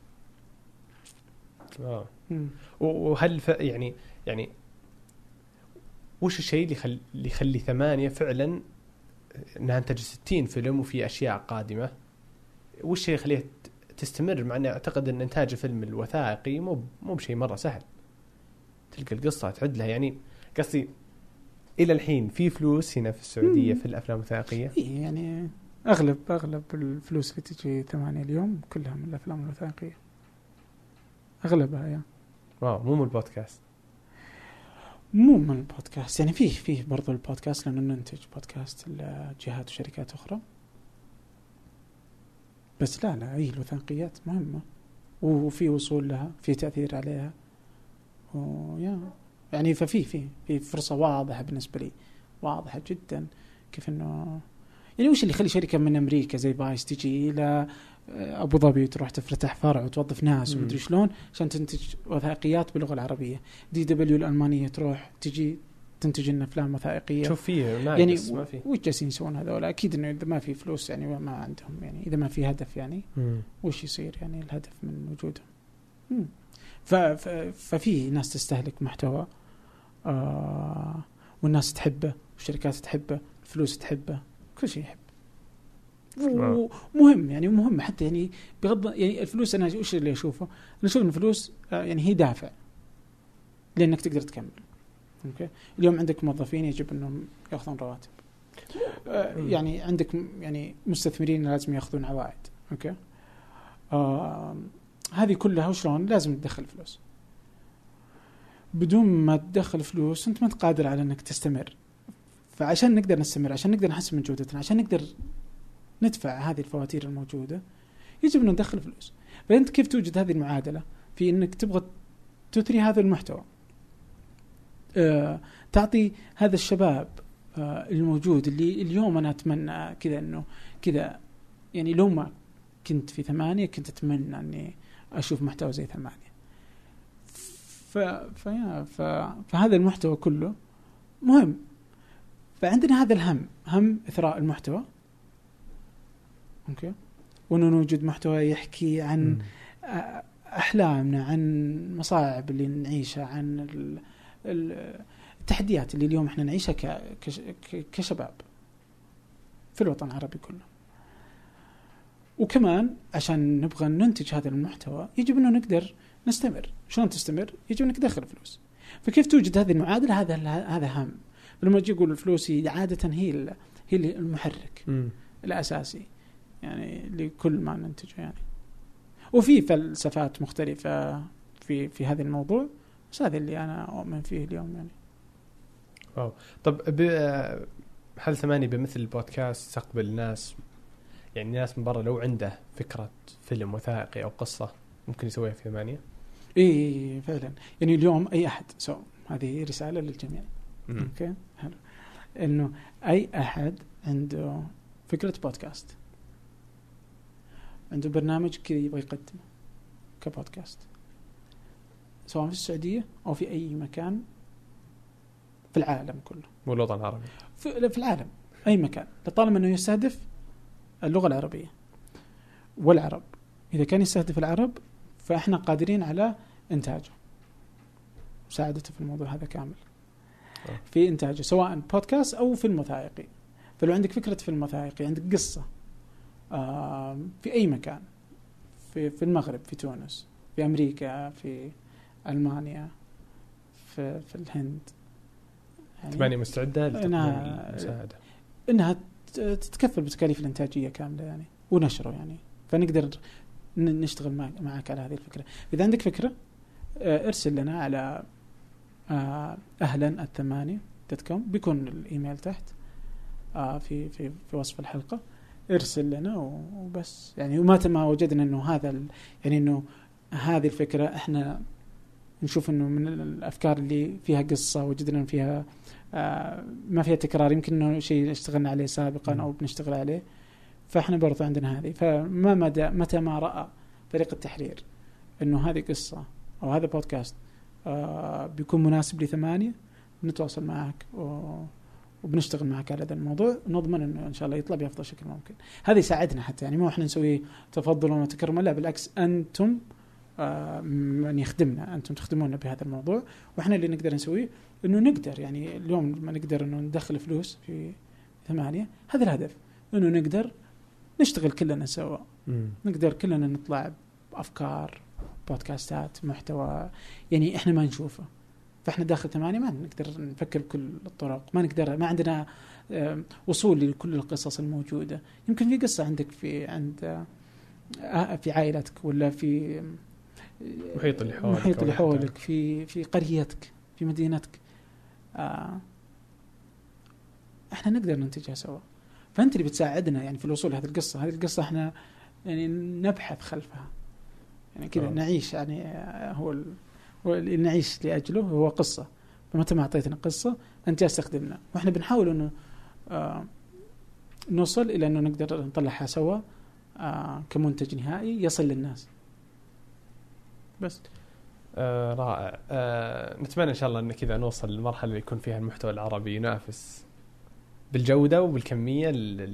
وهل يعني وش الشيء اللي يخلي 8 فعلا انها انتج 60 فيلم وفي اشياء قادمه؟ وش الشيء يخليه تستمر؟ مع ان اعتقد ان انتاج الفيلم الوثائقي مو بشيء مره سهل، تلقى القصه تعد لها. يعني قصدي الى الحين في فلوس هنا في السعوديه في الافلام الوثائقيه. يعني اغلب الفلوس اللي تجي 8 اليوم كلها من الافلام الوثائقيه، اغلبها يعني. واو، مو من البودكاست. مو من البودكاست يعني، فيه برضو البودكاست لأنه ننتج بودكاست لجهات وشركات أخرى، بس لا أي الوثائقيات مهمة وفي وصول لها، في تأثير عليها، يعني ففي فرصة واضحة بالنسبة لي، واضحة جدا. كيف إنه يعني وش اللي يخلي شركة من أمريكا زي بايس تجي إلى أبو ظبي تروح تفتح فرع وتوظف ناس ومدري شلون عشان تنتج وثائقيات باللغة العربية، دي دبليو الألمانية تروح تجي تنتج لنا أفلام وثائقية. شوف فيه يعني وش جالسين يسوون هذول؟ أكيد إنه إذا ما في فلوس يعني ما عندهم، يعني إذا ما في هدف يعني وش يصير يعني الهدف من وجودهم؟ ففي ناس تستهلك محتوى والناس تحبه والشركات تحبه، الفلوس تحبه، كل شيء يحب. ومهم يعني مهم حتى يعني بغض يعني الفلوس. أنا وش اللي أشوفه؟ أنا أشوف إن الفلوس يعني هي دافع لأنك تقدر تكمل. أوكي، اليوم عندك موظفين يجب أنهم يأخذون رواتب، يعني عندك يعني مستثمرين لازم يأخذون عوائد. أوكي، هذه كلها وشلون لازم تدخل فلوس. بدون ما تدخل فلوس أنت ما تقادر على أنك تستمر. فعشان نقدر نستمر، عشان نقدر نحسن من جودتنا، عشان نقدر ندفع هذه الفواتير الموجودة، يجب أن ندخل فلوس. فأنت كيف توجد هذه المعادلة في أنك تبغى تثري هذا المحتوى، تعطي هذا الشباب الموجود اللي اليوم أنا أتمنى كذا أنه كذا يعني لو ما كنت في 8 كنت أتمنى أني أشوف محتوى زي 8. فهذا المحتوى كله مهم. فعندنا هذا الهم، هم إثراء المحتوى. أوكي، وإنه نوجد محتوى يحكي عن أحلامنا، عن مصاعب اللي نعيشها، عن التحديات اللي اليوم إحنا نعيشها كشباب في الوطن العربي كله. وكمان عشان نبغى ننتج هذا المحتوى يجب إنه نقدر نستمر. شلون تستمر؟ يجب إنك تدخل فلوس. فكيف توجد هذه المعادلة؟ هذا هم. لما أجي أقول الفلوس عادة هي المحرك الأساسي يعني لكل ما ننتجه يعني. وفي فلسفات مختلفة في هذا الموضوع، بس هذا اللي أنا أؤمن فيه اليوم يعني. طب هل 8 بمثل البودكاست تستقبل الناس، يعني ناس من برا لو عنده فكرة فيلم وثائقي أو قصة ممكن يسويها في 8؟ إيه فعلا، يعني اليوم أي أحد هذه رسالة للجميع. أوكي حلو، إنه أي أحد عنده فكرة بودكاست، عنده برنامج كذا يبغى يقدمه كبودكاست، سواء في السعودية أو في أي مكان في العالم كله والوطن العربي، في العالم أي مكان، لطالما أنه يستهدف اللغة العربية والعرب. إذا كان يستهدف العرب فإحنا قادرين على إنتاجه، مساعدته في الموضوع هذا كامل في إنتاجه، سواء بودكاست أو فيلم وثائقي. فلو عندك فكرة فيلم وثائقي، عندك قصة في أي مكان، في المغرب، في تونس، في أمريكا، في ألمانيا، في الهند، يعني 8 مستعدة لتقديم المساعدة، إنها تتكفل بتكاليف الإنتاجية كاملة يعني ونشره يعني. فنقدر نشتغل معك على هذه الفكرة. إذا عندك فكرة ارسل لنا على ahlan@8.com، بيكون الإيميل تحت في وصف الحلقة. ارسل لنا وبس يعني. ومتى ما وجدنا إنه هذا يعني إنه هذه الفكرة إحنا نشوف إنه من الأفكار اللي فيها قصة، وجدنا إنه فيها ما فيها تكرار، يمكن إنه شيء اشتغلنا عليه سابقا أو بنشتغل عليه، فإحنا برضو عندنا هذه. متى ما رأى فريق التحرير إنه هذه قصة أو هذا بودكاست بيكون مناسب ل8، بنتواصل معك وبنشتغل معك على هذا الموضوع، ونضمن إنه إن شاء الله يطلع بأفضل شكل ممكن. هذا يساعدنا حتى يعني، مو إحنا نسوي تفضل وتكرم، لا بالعكس، أنتم من يخدمنا، أنتم تخدمونا بهذا الموضوع، وإحنا اللي نقدر نسويه إنه نقدر يعني اليوم ما نقدر إنه ندخل فلوس في 8، هذا الهدف، إنه نقدر نشتغل كلنا سوا، نقدر كلنا نطلع بأفكار، بودكاستات، محتوى يعني إحنا ما نشوفه. فإحنا داخل 8 ما نقدر نفكر بكل الطرق، ما نقدر، ما عندنا وصول لكل القصص الموجودة. يمكن في قصة عندك في عائلتك، ولا في محيط اللي حولك في قريتك، في مدينتك، احنا نقدر ننتجها سوا. فانت اللي بتساعدنا يعني في الوصول لهذه القصة. هذه القصة احنا يعني نبحث خلفها يعني كذا، نعيش يعني هو اللي نعيش لأجله هو قصة. فمتى ما أعطيتنا قصة أنت استخدمنا، وإحنا بنحاول إنه نوصل إلى إنه نقدر نطلعها سوا كمنتج نهائي يصل للناس بس. رائع. نتمنى إن شاء الله أن كذا نوصل للمرحلة اللي يكون فيها المحتوى العربي ينافس بالجودة وبالكمية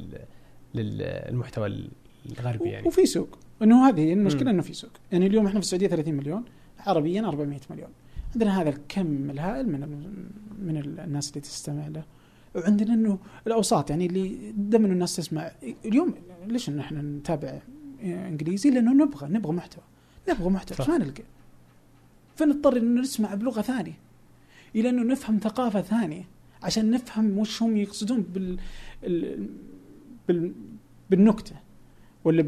للمحتوى الغربي يعني. وفي سوق، إنه هذه المشكلة، إنه في سوق يعني. اليوم إحنا في السعودية 30 مليون، عربيا 400 مليون، عندنا هذا الكم الهائل من الناس اللي تستمع له، وعندنا إنه الأوساط يعني اللي دائما الناس تسمع. اليوم ليش إنه إحنا نتابع إنجليزي؟ لأنه نبغى محتوى بس ما نلقى، فنضطر إنه نسمع بلغة ثانية، إلى إنه نفهم ثقافة ثانية عشان نفهم وش هم يقصدون بالنكتة ولا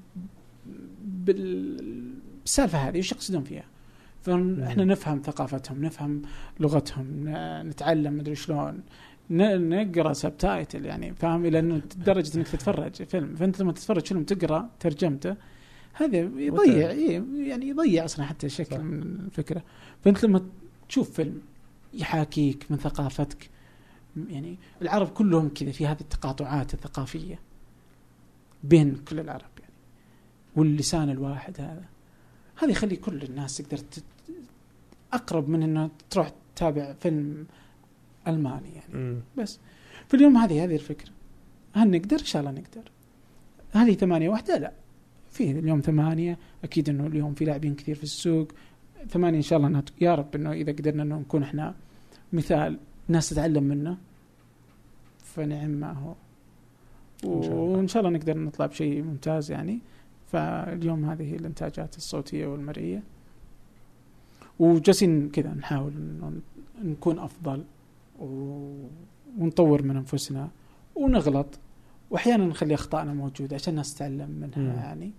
بالسالفة هذه، وش يقصدون فيها. فإحنا نفهم ثقافتهم، نفهم لغتهم، نتعلم مدري شلون، نقرأ سبتايتل يعني، فاهم، إلى أنه درجة إنك تتفرج فيلم. فأنت لما تتفرج فيلم تقرأ ترجمته، هذا يضيع أصلا حتى شكل من الفكرة. فأنت لما تشوف فيلم يحاكيك من ثقافتك، يعني العرب كلهم كذا في هذه التقاطعات الثقافية بين كل العرب يعني، واللسان الواحد هذا يخلي كل الناس تقدر أقرب من إنه تروح تتابع فيلم ألماني يعني. بس في اليوم هذه الفكرة، هل نقدر؟ إن شاء الله نقدر. هذه 8 وحدة؟ لا، في اليوم 8 أكيد إنه اليوم في لاعبين كثير في السوق. 8 إن شاء الله يا رب إنه إذا قدرنا إنه نكون إحنا مثال ناس تتعلم منه فنعم ما هو، وإن شاء الله نقدر نطلع بشيء ممتاز يعني. فاليوم هذه الانتاجات الصوتية والمرئية، وجالسين كذا نحاول نكون أفضل ونطور من أنفسنا ونغلط، وأحيانا نخلي أخطائنا موجودة عشان الناس تتعلم منها يعني.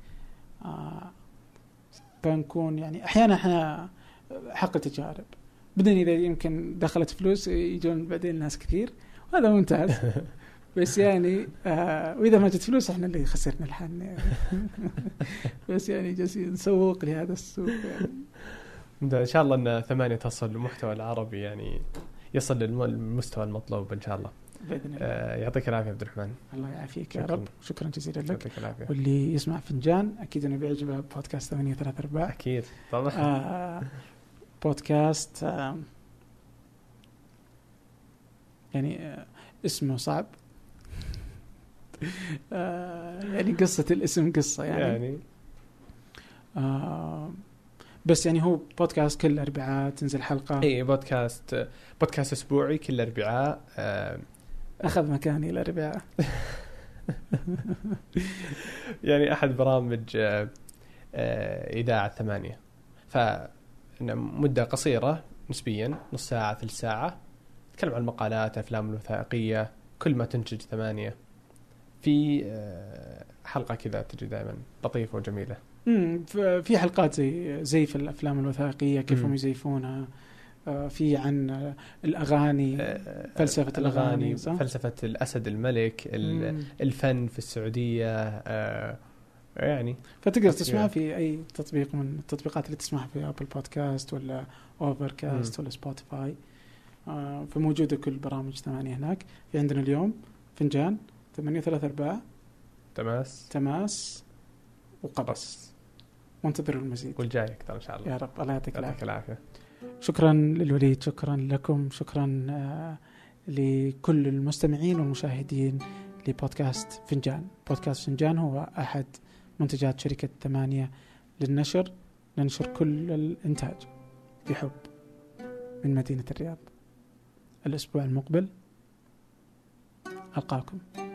فنكون يعني أحيانا إحنا حق تجارب، بدنا إذا يمكن دخلت فلوس يجون بعدين ناس كثير، وهذا ممتاز. بس يعني وإذا ما جت فلوس إحنا اللي خسرنا الحن يعني. بس يعني جالسين نسوق لهذا السوق يعني. إن شاء الله أن 8 تصل المحتوى العربي يعني يصل للمستوى المطلوب إن شاء الله بإذن الله. يعطيك العافية عبد الرحمن. الله يعافيك شكراً. يا رب. شكرا جزيلا لك. يعطيك العافية. واللي يسمع فنجان أكيد أنه بيعجبه بودكاست 8 3/4. أكيد طبعا. بودكاست يعني اسمه صعب. يعني قصة الاسم قصة يعني بس يعني هو بودكاست كل أربعاء تنزل حلقة. اي بودكاست اسبوعي كل اربعاء. اخذ مكاني الاربعاء. يعني احد برامج اذاعه 8. فمده قصيره نسبيا، نص ساعه ثلث ساعه، نتكلم عن مقالات، افلام الوثائقيه، كل ما تنتج 8 في حلقه كذا تجي دائما لطيفه وجميله. في حلقات زي في الافلام الوثائقيه كيف هم يزيفونها. في عن الاغاني، فلسفه الاغاني، فلسفه الاسد الملك، الفن في السعوديه يعني. فتقدر تسمعها في اي تطبيق من التطبيقات اللي تسمعها في ابل بودكاست ولا اوفركاست ولا سبوتيفاي. فموجوده كل برامج 8 هناك. في عندنا اليوم فنجان 8 3/4 تماس وقبس. وانتظر المزيد والجاي أكثر إن شاء الله. يا رب. الله يعطيك العافية. شكرا للوليد، شكرا لكم، شكرا لكل المستمعين والمشاهدين لبودكاست فنجان. بودكاست فنجان هو أحد منتجات شركة 8 للنشر. ننشر كل الإنتاج بحب من مدينة الرياض. الأسبوع المقبل ألقاكم.